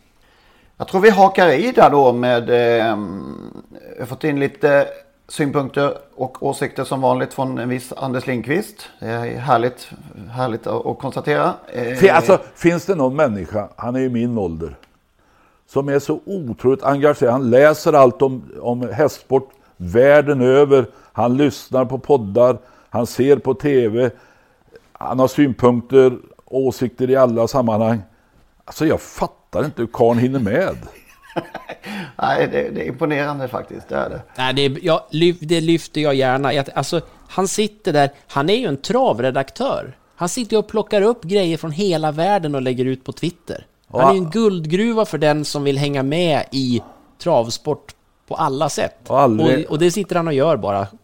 Jag tror vi hakar i där då med... Eh, jag har fått in lite synpunkter och åsikter som vanligt från en viss Anders Lindqvist. Det är härligt, härligt att konstatera. Eh, alltså, finns det någon människa, han är ju min ålder, som är så otroligt engagerad. Han läser allt om, om hästsport världen över. Han lyssnar på poddar. Han ser på tv. Han har synpunkter, åsikter i alla sammanhang. Alltså jag fattar inte hur karln hinner med. Nej, det, det är imponerande faktiskt, det är det. Nej, det, jag, det lyfter jag gärna. Jag, alltså, han sitter där, han är ju en travredaktör. Han sitter och plockar upp grejer från hela världen och lägger ut på Twitter. Han är ju en guldgruva för den som vill hänga med i travsport på alla sätt. Och, aldrig... och, och det sitter han och gör bara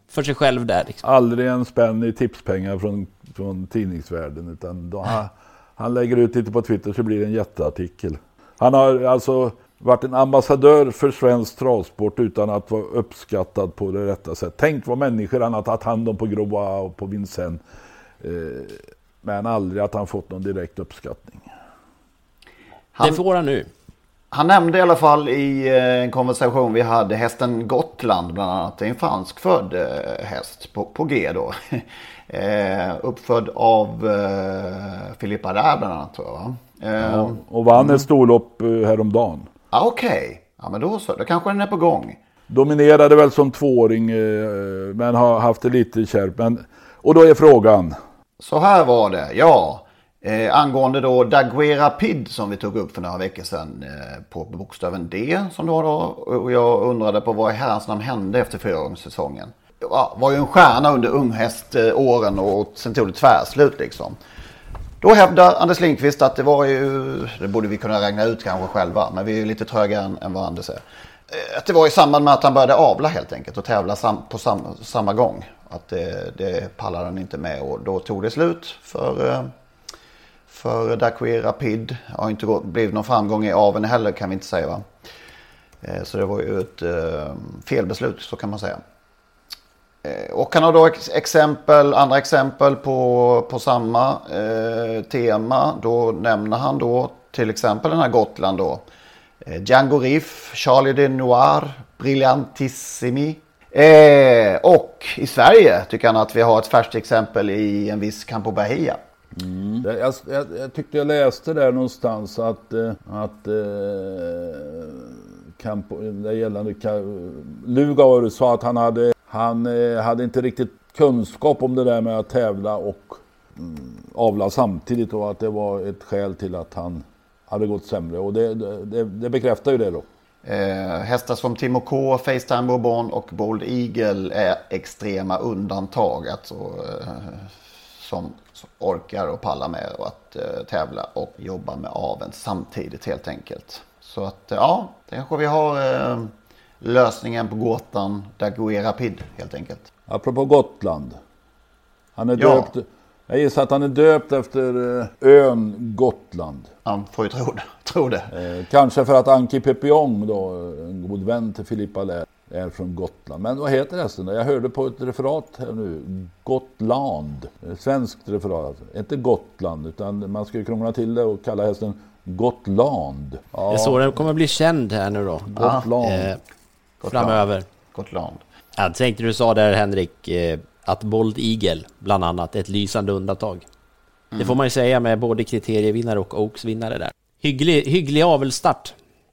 för sig själv där. Liksom. Aldrig en spänn i tipspengar från, från tidningsvärlden, utan då han, han lägger ut lite på Twitter så blir det en jätteartikel. Han har alltså varit en ambassadör för svensk travsport utan att vara uppskattad på det rätta sätt. Tänk vad människor han har tagit hand om på Groa och på Vincennes. Eh, men aldrig att han fått någon direkt uppskattning. Han, det får han nu. Han nämnde i alla fall i en konversation vi hade hästen Gotland bland annat. Det är en franskfödd häst på, på G då. eh, uppfödd av eh, Philippe Adair bland annat tror jag va? Eh, ja, och vann mm. ett storlopp eh, häromdagen. Ah, okej, okay. Ja men då så, då kanske den är på gång. Dominerade väl som tvååring eh, men har haft det lite kärpt. Men, och då är frågan. Så här var det, ja. Eh, angående då Daguerre Rapide som vi tog upp för några veckor sedan eh, på bokstaven D som då, då och jag undrade på vad i herrans namn hände efter fyraåringssäsongen. Ja, var ju en stjärna under unghäståren och sen tog det tvärslut liksom. Då hävdar Anders Lindqvist att det var ju, det borde vi kunna räkna ut kanske själva, men vi är ju lite trögare än, än vad Anders är. Eh, att det var i samband med att han började avla helt enkelt och tävla sam, på sam, samma gång. Att det, det pallade han inte med och då tog det slut för... Eh, För Daguerre Rapide har inte gått, blivit någon framgång i aveln heller kan vi inte säga va. Eh, så det var ju ett eh, felbeslut så kan man säga. Eh, och han har då ex- exempel, andra exempel på, på samma eh, tema. Då nämner han då till exempel den här Gotland då. Eh, Django Riff, Charlie de Noir, Brillantissimi. Eh, och i Sverige tycker han att vi har ett färskt exempel i en viss Campo Bahia. Mm. Jag, jag, jag tyckte jag läste där någonstans att, att eh, Campo, det gällande Lugauer sa att han hade, han eh, hade inte riktigt kunskap om det där med att tävla och mm, avla samtidigt och att det var ett skäl till att han hade gått sämre och det, det, det bekräftar ju det då. Eh, hästar som Timo K, Facetime Bourbon och Bold Eagle är extrema undantag alltså, eh, som, som orkar och pallar med och att eh, tävla och jobba med aveln samtidigt helt enkelt. Så att eh, ja, kanske vi har eh, lösningen på gåtan Daguerre Rapide helt enkelt. Apropå Gotland. Han är ja. döpt, jag gissar att han är döpt efter eh, ön Gotland. Han får ju tro det. Tro det. Eh, kanske för att Anki Pepiong då, en god vän till Filippa Lär, är från Gotland. Men vad heter hästen då? Jag hörde på ett referat här nu. Gotland. Svenskt referat. Alltså. Inte Gotland utan man ska ju krångla till det och kalla hästen Gotland. Ja. Det är så den kommer bli känd här nu då. Gotland. Eh, framöver. Gotland. Jag tänkte du sa där Henrik eh, att Bold Eagle bland annat ett lysande undantag. Mm. Det får man ju säga med både kriterievinnare och Oaks-vinnare där. Hygglig, hygglig avelstart.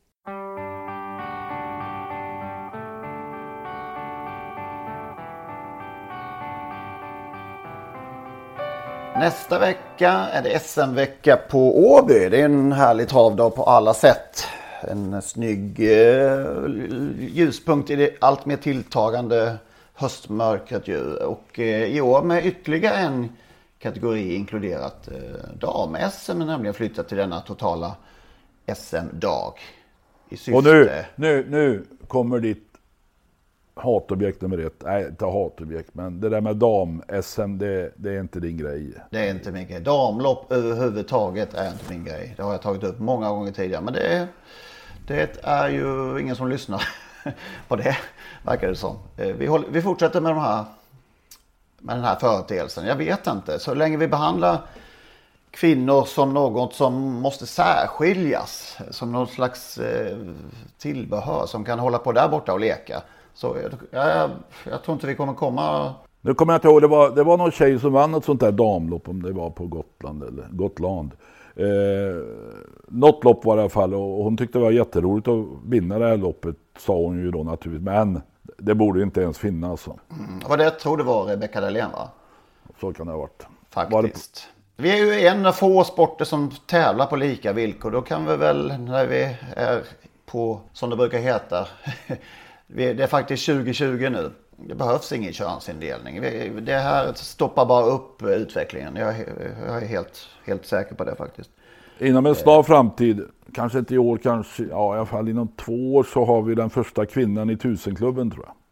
Nästa vecka är det S M-vecka på Åby. Det är en härlig travdag på alla sätt. En snygg eh, ljuspunkt i det allt mer tilltagande höstmörkret ju. Och eh, i år med ytterligare en kategori inkluderat eh, dam-S M, nämligen flyttat till denna totala S M-dag. I syfte... Och nu, nu, nu kommer ditt hatobjekt nummer ett. Nej, inte hatobjekt, men det där med dam-S M, det, det är inte din grej. Det är inte min grej. Damlopp överhuvudtaget är inte min grej. Det har jag tagit upp många gånger tidigare, men det är, det är ju ingen som lyssnar på det, verkar det som. Vi, håller, vi fortsätter med, de här, med den här företeelsen. Jag vet inte, så länge vi behandlar kvinnor som något som måste särskiljas, som någon slags eh, tillbehör som kan hålla på där borta och leka. Så jag, jag, jag tror inte vi kommer komma... Nu kommer jag inte ihåg, det var, det var någon tjej som vann ett sånt där damlopp, om det var på Gotland eller Gotland. Eh, något lopp var det i alla fall, och hon tyckte det var jätteroligt att vinna det här loppet, sa hon ju då naturligtvis. Men det borde inte ens finnas. Mm, vad det jag tror det var Rebecca Dahlén, va? Så kan det ha varit. Faktiskt. Vi är ju en av få sporter som tävlar på lika villkor. Då kan vi väl, när vi är på, som det brukar heta... Det är faktiskt tjugo tjugo nu. Det behövs ingen könsindelning. Det här stoppar bara upp utvecklingen. Jag är helt, helt säker på det faktiskt. Inom en snar framtid, kanske inte i år, kanske ja, i alla fall inom två år, så har vi den första kvinnan i tusenklubben, tror jag.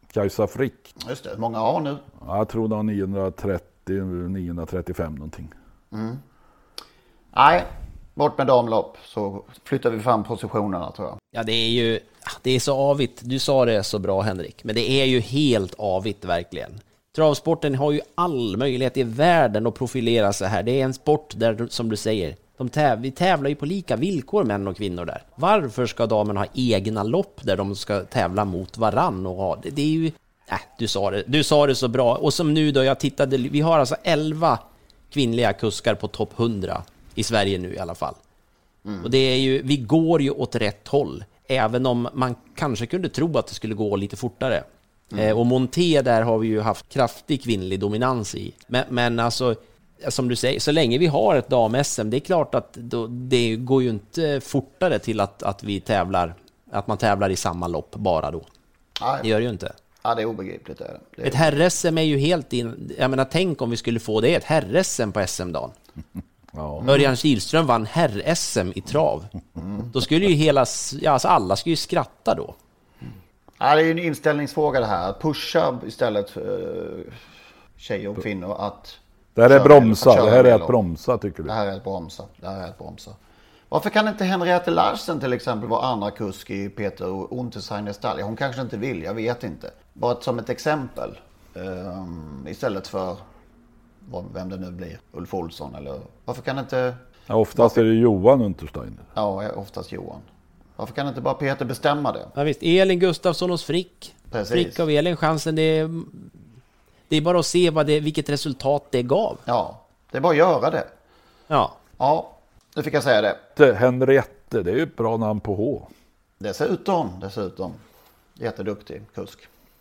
Kajsa Frick. Just det, många har nu. Ja, jag tror det var niohundratrettio niohundratrettiofem någonting. Mm. Nej, bort med damlopp så flyttar vi fram positionerna tror jag. Ja, det är ju det är så avigt. Du sa det så bra, Henrik, men det är ju helt avigt verkligen. Travsporten har ju all möjlighet i världen att profilera sig här. Det är en sport där, som du säger, de täv- vi tävlar ju på lika villkor, män och kvinnor där. Varför ska damen ha egna lopp där de ska tävla mot varann och ha det? Det är ju äh, du sa det. Du sa det så bra. Och som nu då, jag tittade, vi har alltså elva kvinnliga kuskar på topp hundra i Sverige nu i alla fall. Mm. Och det är ju, vi går ju åt rätt håll, även om man kanske kunde tro att det skulle gå lite fortare. Mm. Eh, och Monté där har vi ju haft kraftig kvinnlig dominans i. Men, men alltså, som du säger, så länge vi har ett dam-S M, det är klart att då, det går ju inte fortare till att, att vi tävlar, att man tävlar i samma lopp bara då. Nej. Det gör det ju inte. Ja, det är obegripligt. Det är det. Det är ett herr-S M är ju helt in, jag menar, tänk om vi skulle få det, ett herr-S M på S M-dagen. Ja. Örjan Kihlström vann herr-S M i trav. Mm. Då skulle ju hela, ja, alltså alla skulle ju skratta då. Ja, det är ju en inställningsfråga det här. Att pusha istället för tjejer och kvinnor att... Det här är bromsa, det här är att bromsa tycker du? Det här är att bromsa, det här är att bromsa. Varför kan inte Henriette Larsen till exempel vara andra kusk i Peter Untersteiner stall? Hon kanske inte vill, jag vet inte. Bara som ett exempel. Um, istället för vem det nu blir, Ulf Olsson eller... Varför kan inte... Ja, oftast varför... är det Johan Untersteiner. Ja, oftast Johan. Varför kan inte bara Peter bestämma det? Ja visst, Elin Gustafsson hos Frick. Precis. Frick av Elin, chansen det är, det är bara att se vad det, vilket resultat det gav. Ja, det är bara att göra det. Ja. Ja, nu fick jag säga det. Henriette, det är ju ett bra namn på H. Dessutom, dessutom. Jätteduktig kusk.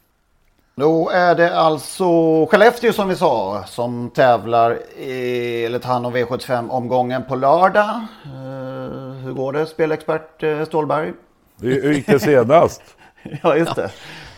Då är det alltså Skellefteå som vi sa som tävlar i, eller tar hand om V sjuttiofem-omgången på lördag. Uh, hur går det, spelexpert uh, Stålberg? Hur gick det senast? Ja, just det.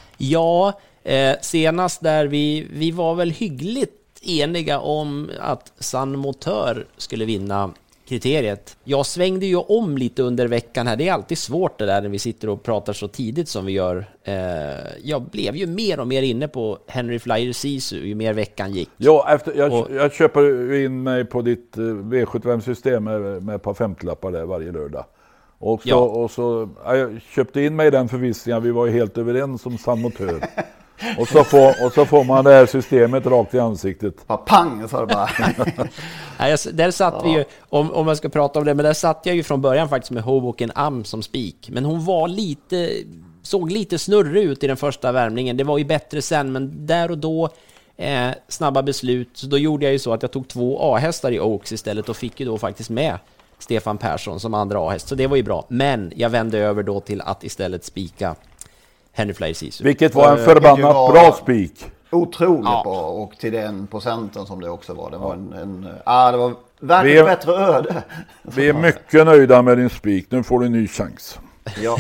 Ja, eh, senast där vi, vi var väl hyggligt eniga om att San Motör skulle vinna kriteriet. Jag svängde ju om lite under veckan här. Det är alltid svårt det där när vi sitter och pratar så tidigt som vi gör. Eh, jag blev ju mer och mer inne på Henry Flyer Sisu ju mer veckan gick. Ja, efter, jag, och, jag köper in mig på ditt V sjuttiofem-system med, med ett par femtiolappar där varje lördag. Och så, ja. och så jag köpte in mig i den förvissningen. Vi var ju helt överens om San Motör. Och så, får, och så får man det här systemet rakt i ansiktet. Bara pang, så bara. Nej, där satt ja. vi ju, om, om man ska prata om det, men där satt jag ju från början faktiskt med Hoboken Am som spik. Men hon var lite, såg lite snurrig ut i den första värmningen. Det var ju bättre sen, men där och då eh, snabba beslut. Så då gjorde jag ju så att jag tog två A-hästar i Oaks istället och fick ju då faktiskt med Stefan Persson som andra A-häst. Så det var ju bra. Men jag vände över då till att istället spika Henry Flyer Sisu. Vilket var en förbannat var bra spik. Otroligt ja. bra. Och till den procenten som det också var. Det var en, en ah, det var verkligen bättre öde. Vi är mycket nöjda med din spik. Nu får du en ny chans. Ja.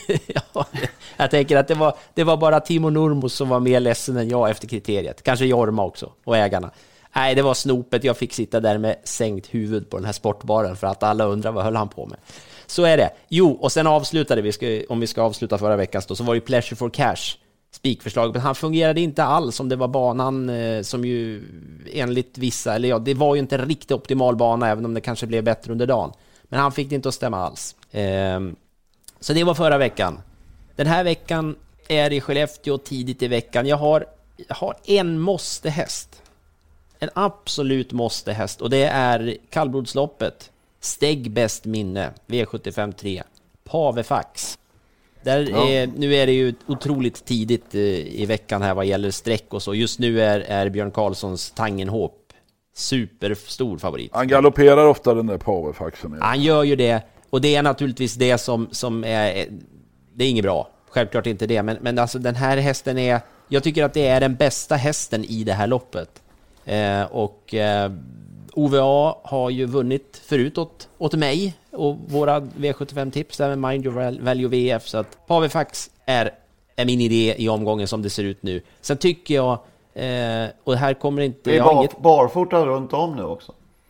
ja, jag tänker att det var, det var bara Timo Nurmos som var mer ledsen än jag efter kriteriet. Kanske Jorma också och ägarna. Nej, det var snopet. Jag fick sitta där med sänkt huvud på den här sportbaren för att alla undrar vad höll han på med. Så är det. Jo, och sen avslutade vi, ska, om vi ska avsluta förra veckan då, så var det Pleasure for Cash spikförslag, men han fungerade inte alls som det var banan eh, som ju enligt vissa, eller ja, det var ju inte en riktigt optimal bana även om det kanske blev bättre under dagen. Men han fick det inte att stämma alls. Eh, så det var förra veckan. Den här veckan är i Skellefteå tidigt i veckan. Jag har, jag har en måste-häst. En absolut måste-häst och det är kallblodsloppet. Steg bäst minne, V sjuttiofem tre, Pavefax. Där ja. är, nu är det ju otroligt tidigt i veckan här vad gäller sträck och så. Just nu är, är Björn Karlssons Tangenhop superstor favorit. Han galopperar ofta den där Pavefaxen. Han gör ju det och det är naturligtvis det som, som är, det är inget bra. Självklart inte det, men, men alltså den här hästen är, jag tycker att det är den bästa hästen i det här loppet. Eh, och eh, O V A har ju vunnit förut åt, åt mig och våra V sjuttiofem-tips där med Mind Your Value V F. Så att Pavefax är, är min idé i omgången som det ser ut nu. Sen tycker jag, eh, och det här kommer inte... Det är bar, inget... barfota runt om nu också.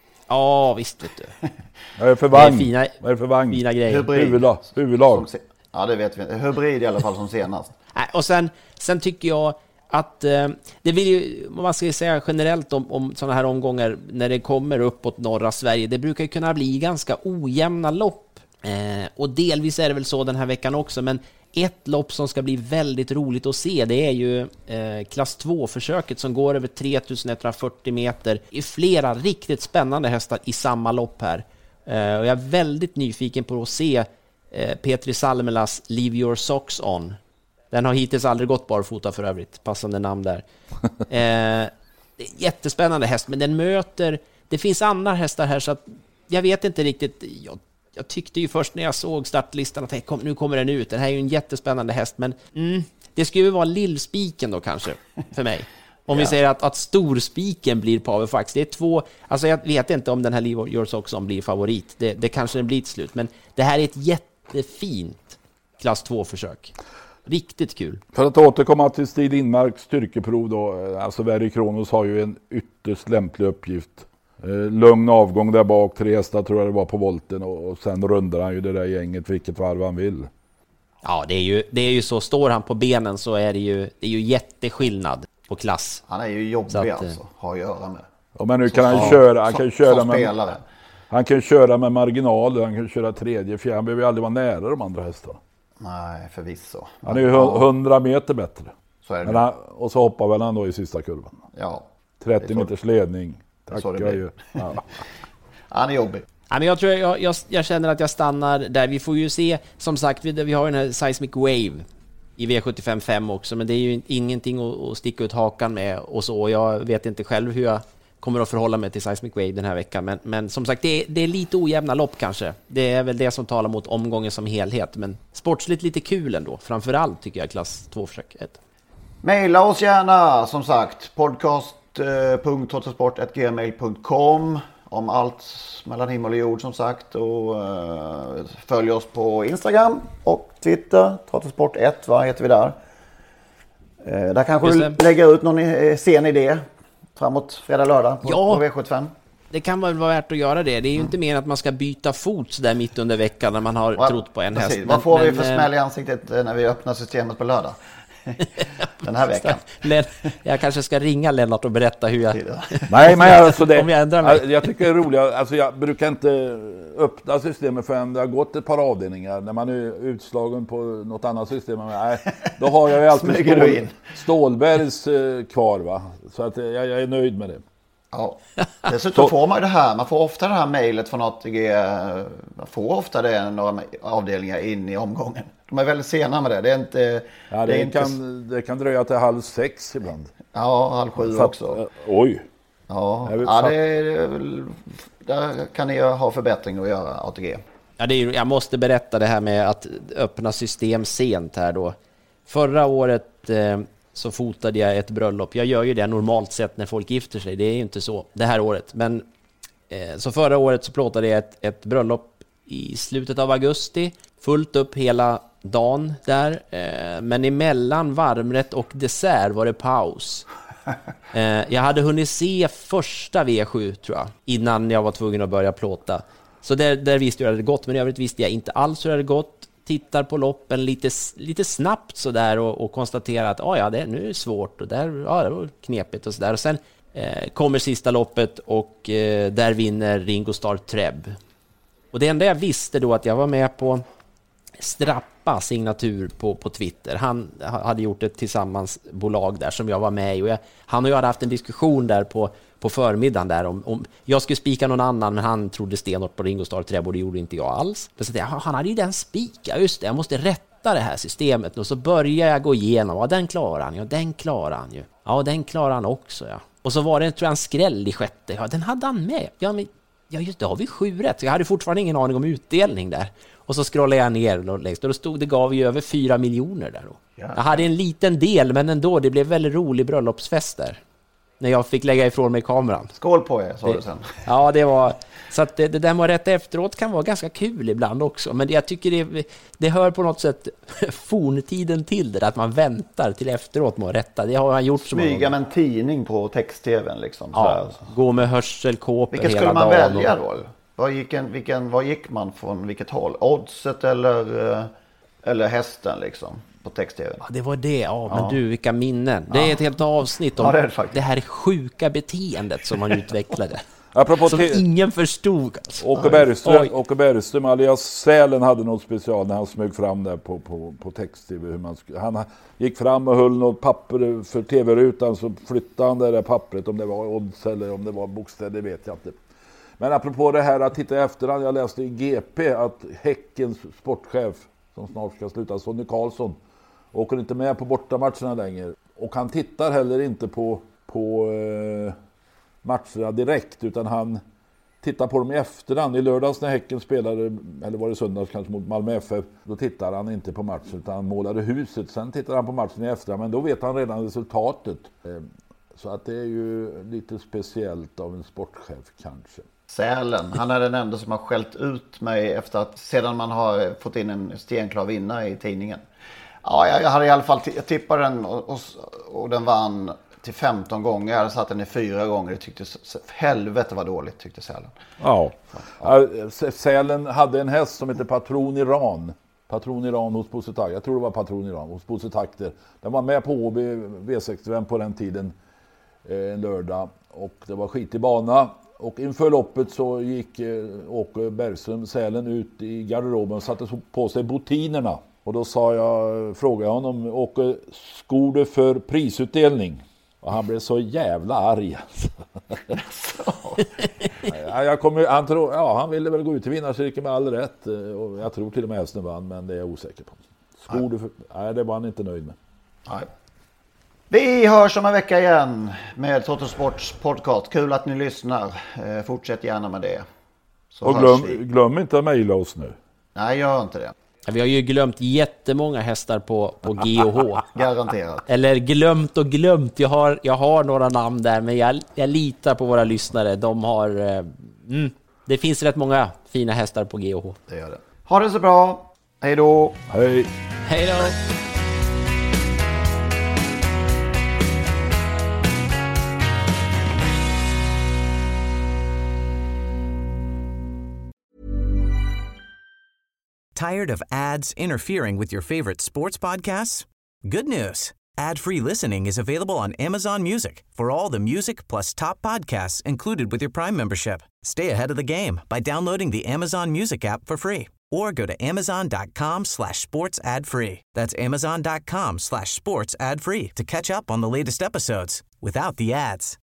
Ja, visst vet du. Vad är det för vagn? Det är fina, Vad är det för vagn? Fina grejer. Huvudlag. Huvudlag. Ja, det vet vi. Hybrid i alla fall som senast. Nej, och sen, sen tycker jag att eh, det vill ju, man ska ju säga generellt om, om sådana här omgångar när det kommer uppåt norra Sverige, det brukar ju kunna bli ganska ojämna lopp. Eh, och delvis är det väl så den här veckan också, men ett lopp som ska bli väldigt roligt att se, det är ju eh, klass två-försöket som går över tre tusen etthundrafyrtio meter i flera riktigt spännande hästar i samma lopp här. Eh, och jag är väldigt nyfiken på att se eh, Petri Salmelas Leave Your Socks On. Den har hittills aldrig gått barfota för övrigt, passande namn där. Eh, jättespännande häst, men den möter, det finns andra hästar här så att jag vet inte riktigt, jag Jag tyckte ju först när jag såg startlistan att hey, kom, nu kommer den ut. Den här är ju en jättespännande häst, men mm, det skulle ju vara lillspiken då kanske för mig. Om ja. vi säger att, att storspiken blir Pavel Fax. Det är två, alltså jag vet inte om den här Leave Your Socks On blir favorit. Det, det kanske den blir till slut, men det här är ett jättefint klass två-försök. Riktigt kul. För att återkomma till Stig Lindmarks styrkeprov då, alltså Verry Kronos har ju en ytterst lämplig uppgift. Lugn avgång där bak, tre hästar tror jag det var på volten och, och sen rundar han ju det där gänget vilket varv han vill. Ja, det är ju, det är ju så, står han på benen så är det ju, det är ju jätteskillnad på klass. Han är ju jobbig att, alltså, har att göra med. Ja, men nu så, kan han så, köra, han så, kan köra med spelare. Han kan köra med marginaler, han kan köra tredje, fjärde, han behöver ju aldrig vara nära de andra hästarna. Nej, förvisso. Han är ju hundra meter bättre. Så är det. Men han, och så hoppar väl han då i sista kurvan. Ja. trettio meters ledning. Tack, så det blir. Ja. Han är jobbig. Ja, men jag, tror jag, jag, jag känner att jag stannar där. Vi får ju se, som sagt, vi, vi har den här Seismic Wave i V sjuttiofem fem också, men det är ju ingenting att, att sticka ut hakan med och så. Jag vet inte själv hur jag kommer att förhålla mig till Seismic Wave den här veckan, men, men som sagt, det är, det är lite ojämna lopp kanske. Det är väl det som talar mot omgången som helhet, men sportsligt lite kul ändå. Framförallt tycker jag klass två-försöket. Maila oss gärna, som sagt, podcast punkt trottosport at gmail punkt com om allt mellan himmel och jord, som sagt, och uh, följ oss på Instagram och Twitter, trottosport ett, vad heter vi där? Uh, där kanske du lägger ut någon uh, sen idé framåt fredag, lördag på, ja, på V sjuttiofem. Det kan väl vara värt att göra det. Det är ju inte mer att man ska byta fot så där mitt under veckan när man har ja, trott på en häst. Men, vad får men, vi för smäll i ansiktet när vi öppnar systemet på lördag? Den här veckan. Jag kanske ska ringa Lennart och berätta hur jag... Nej, men alltså det, om jag ändrar mig. Jag tycker det är roligt. Alltså jag brukar inte öppna systemet förrän det har gått ett par avdelningar. När man är utslagen på något annat system. Nej, då har jag ju alltid Stål, Stålbergs kvar, va? Så att jag, jag är nöjd med det. Ja. Dessutom får man det här. Man får ofta det här mejlet från A T G. Man får ofta det några avdelningar in i omgången. De är väldigt sena med det. Det är inte... Ja, det, det, är kan, inte... det kan dröja till halv sex ibland. Ja, halv sju Fatt, också. Oj. Ja, ja det är, där kan ni ha förbättring att göra, A T G. Ja, det är, jag måste berätta det här med att öppna system sent här då. Förra året eh, så fotade jag ett bröllop. Jag gör ju det normalt sett när folk gifter sig. Det är ju inte så det här året. Men eh, så förra året så plåtade jag ett, ett bröllop i slutet av augusti. Fullt upp hela dagen där. Eh, men emellan varmrätt och dessert var det paus. Eh, jag hade hunnit se första V sju tror jag. Innan jag var tvungen att börja plåta. Så där, där visste jag att det hade gått. Men i övrigt visste jag inte alls hur det hade gått. Tittar på loppen lite, lite snabbt så där och, och konstaterar att ah, ja, det, nu är det svårt. Och där, ja, det var knepigt och så där. Och sen eh, kommer sista loppet och eh, där vinner Ringo Starr Treb. Och det enda jag visste då att jag var med på Strappa signatur på, på Twitter. Han hade gjort ett tillsammansbolag där som jag var med i. Och jag, han och jag hade haft en diskussion där på, på förmiddagen där om, om jag skulle spika någon annan, men han trodde stenhårt på Ringo Starr Treb och det gjorde inte jag alls. Så jag, han hade ju den spika, just det, jag måste rätta det här systemet. Och så börjar jag gå igenom, ja den klarar han ju, ja den klarar han ju. Ja den klarar han också, ja. Och så var det tror jag, en skräll i sjätte, ja den hade han med. Ja men ja just det, har vi sju rätt. Så jag hade fortfarande ingen aning om utdelning där. Och så scrollade jag ner längst och då stod det gav ju över fyra miljoner där då. Ja. Jag hade en liten del, men ändå, det blev väldigt rolig bröllopsfest där. När jag fick lägga ifrån mig kameran. Skål på er, sa det, du sen. Ja, det var... Så att det, det där med rätt efteråt kan vara ganska kul ibland också. Men jag tycker det, det hör på något sätt forntiden till det. Att man väntar till efteråt med att rätta. Det har man gjort som Smyga med en tidning på text-tvn liksom. Ja, gå med hörselkåpor hela dagen. Vilket skulle man välja då? Vad gick, en, vilken, vad gick man från vilket håll? Oddset eller, eller hästen liksom? på text-tv. Ja, det var det. Ja, men Ja. du, vilka minnen. Det är Ja. ett helt avsnitt om Ja, det är det, det faktiskt. det här sjuka beteendet som man utvecklade. Apropå som te- ingen förstod. Alltså. Åke Bergström, Oj. Åke Bergström alias Sälen hade något special när han smög fram där på, på, på text-tv. Hur man sk- han gick fram och höll något papper för tv-rutan, så flyttade han det där pappret, om det var odds eller om det var bokstäver, det vet jag inte. Men apropå det här att titta efterhand, jag läste i G P att Häckens sportchef som snart ska sluta, Sonny Karlsson, åker inte med på bortamatcherna längre. Och han tittar heller inte på, på eh, matcherna direkt, utan han tittar på dem i efterhand. I lördags när Häcken spelade, eller var det söndags kanske, mot Malmö F F, då tittar han inte på matchen utan han målade huset. Sen tittar han på matchen i efterhand, men då vet han redan resultatet. Eh, så att det är ju lite speciellt av en sportchef kanske. Sälen, han är den enda som har skällt ut mig efter att sedan man har fått in en stenklar vinnare i tidningen. Ja, jag, jag hade i alla fall, jag tippade den och, och, och den vann till femton gånger. Jag hade satt den i fyra gånger. Det tyckte helvete var dåligt, tyckte Sälen. Ja. Ja. Sälen hade en häst som heter Patron Iran. Patron Iran hos Bosse Takter. Jag tror det var Patron Iran hos Bosse Takter. Den var med på Å B V sextiofem på den tiden, en lördag. Och det var skit i bana. Och inför loppet så gick eh, Åke Bergström, Sälen, ut i garderoben och satte på sig botinerna. Och då sa jag, frågade honom, Åke, skor du för prisutdelning? Och han blev så jävla arg. ja, jag kommer, han, tro, ja, han ville väl gå ut i vinnarcirkeln med all rätt. Och jag tror till och med hästen vann, men det är jag osäker på. Skor du för, nej, det var han inte nöjd med. Nej. Vi hörs om en vecka igen med Toto Sports podcast. Kul att ni lyssnar. Eh, fortsätt gärna med det. Så och glöm, glöm inte att mejla oss nu. Nej, gör inte det. Vi har ju glömt jättemånga hästar på, på G och H. Garanterat. Eller glömt och glömt. Jag har, jag har några namn där, men jag, jag litar på våra lyssnare. De har... Eh, mm, det finns rätt många fina hästar på G och H. Det gör det. Ha det så bra. Hej då. Hej. Hej då. Tired of ads interfering with your favorite sports podcasts? Good news. Ad-free listening is available on Amazon Music for all the music plus top podcasts included with your Prime membership. Stay ahead of the game by downloading the Amazon Music app for free or go to amazon.com slash sports ad free. That's amazon.com slash sports ad free to catch up on the latest episodes without the ads.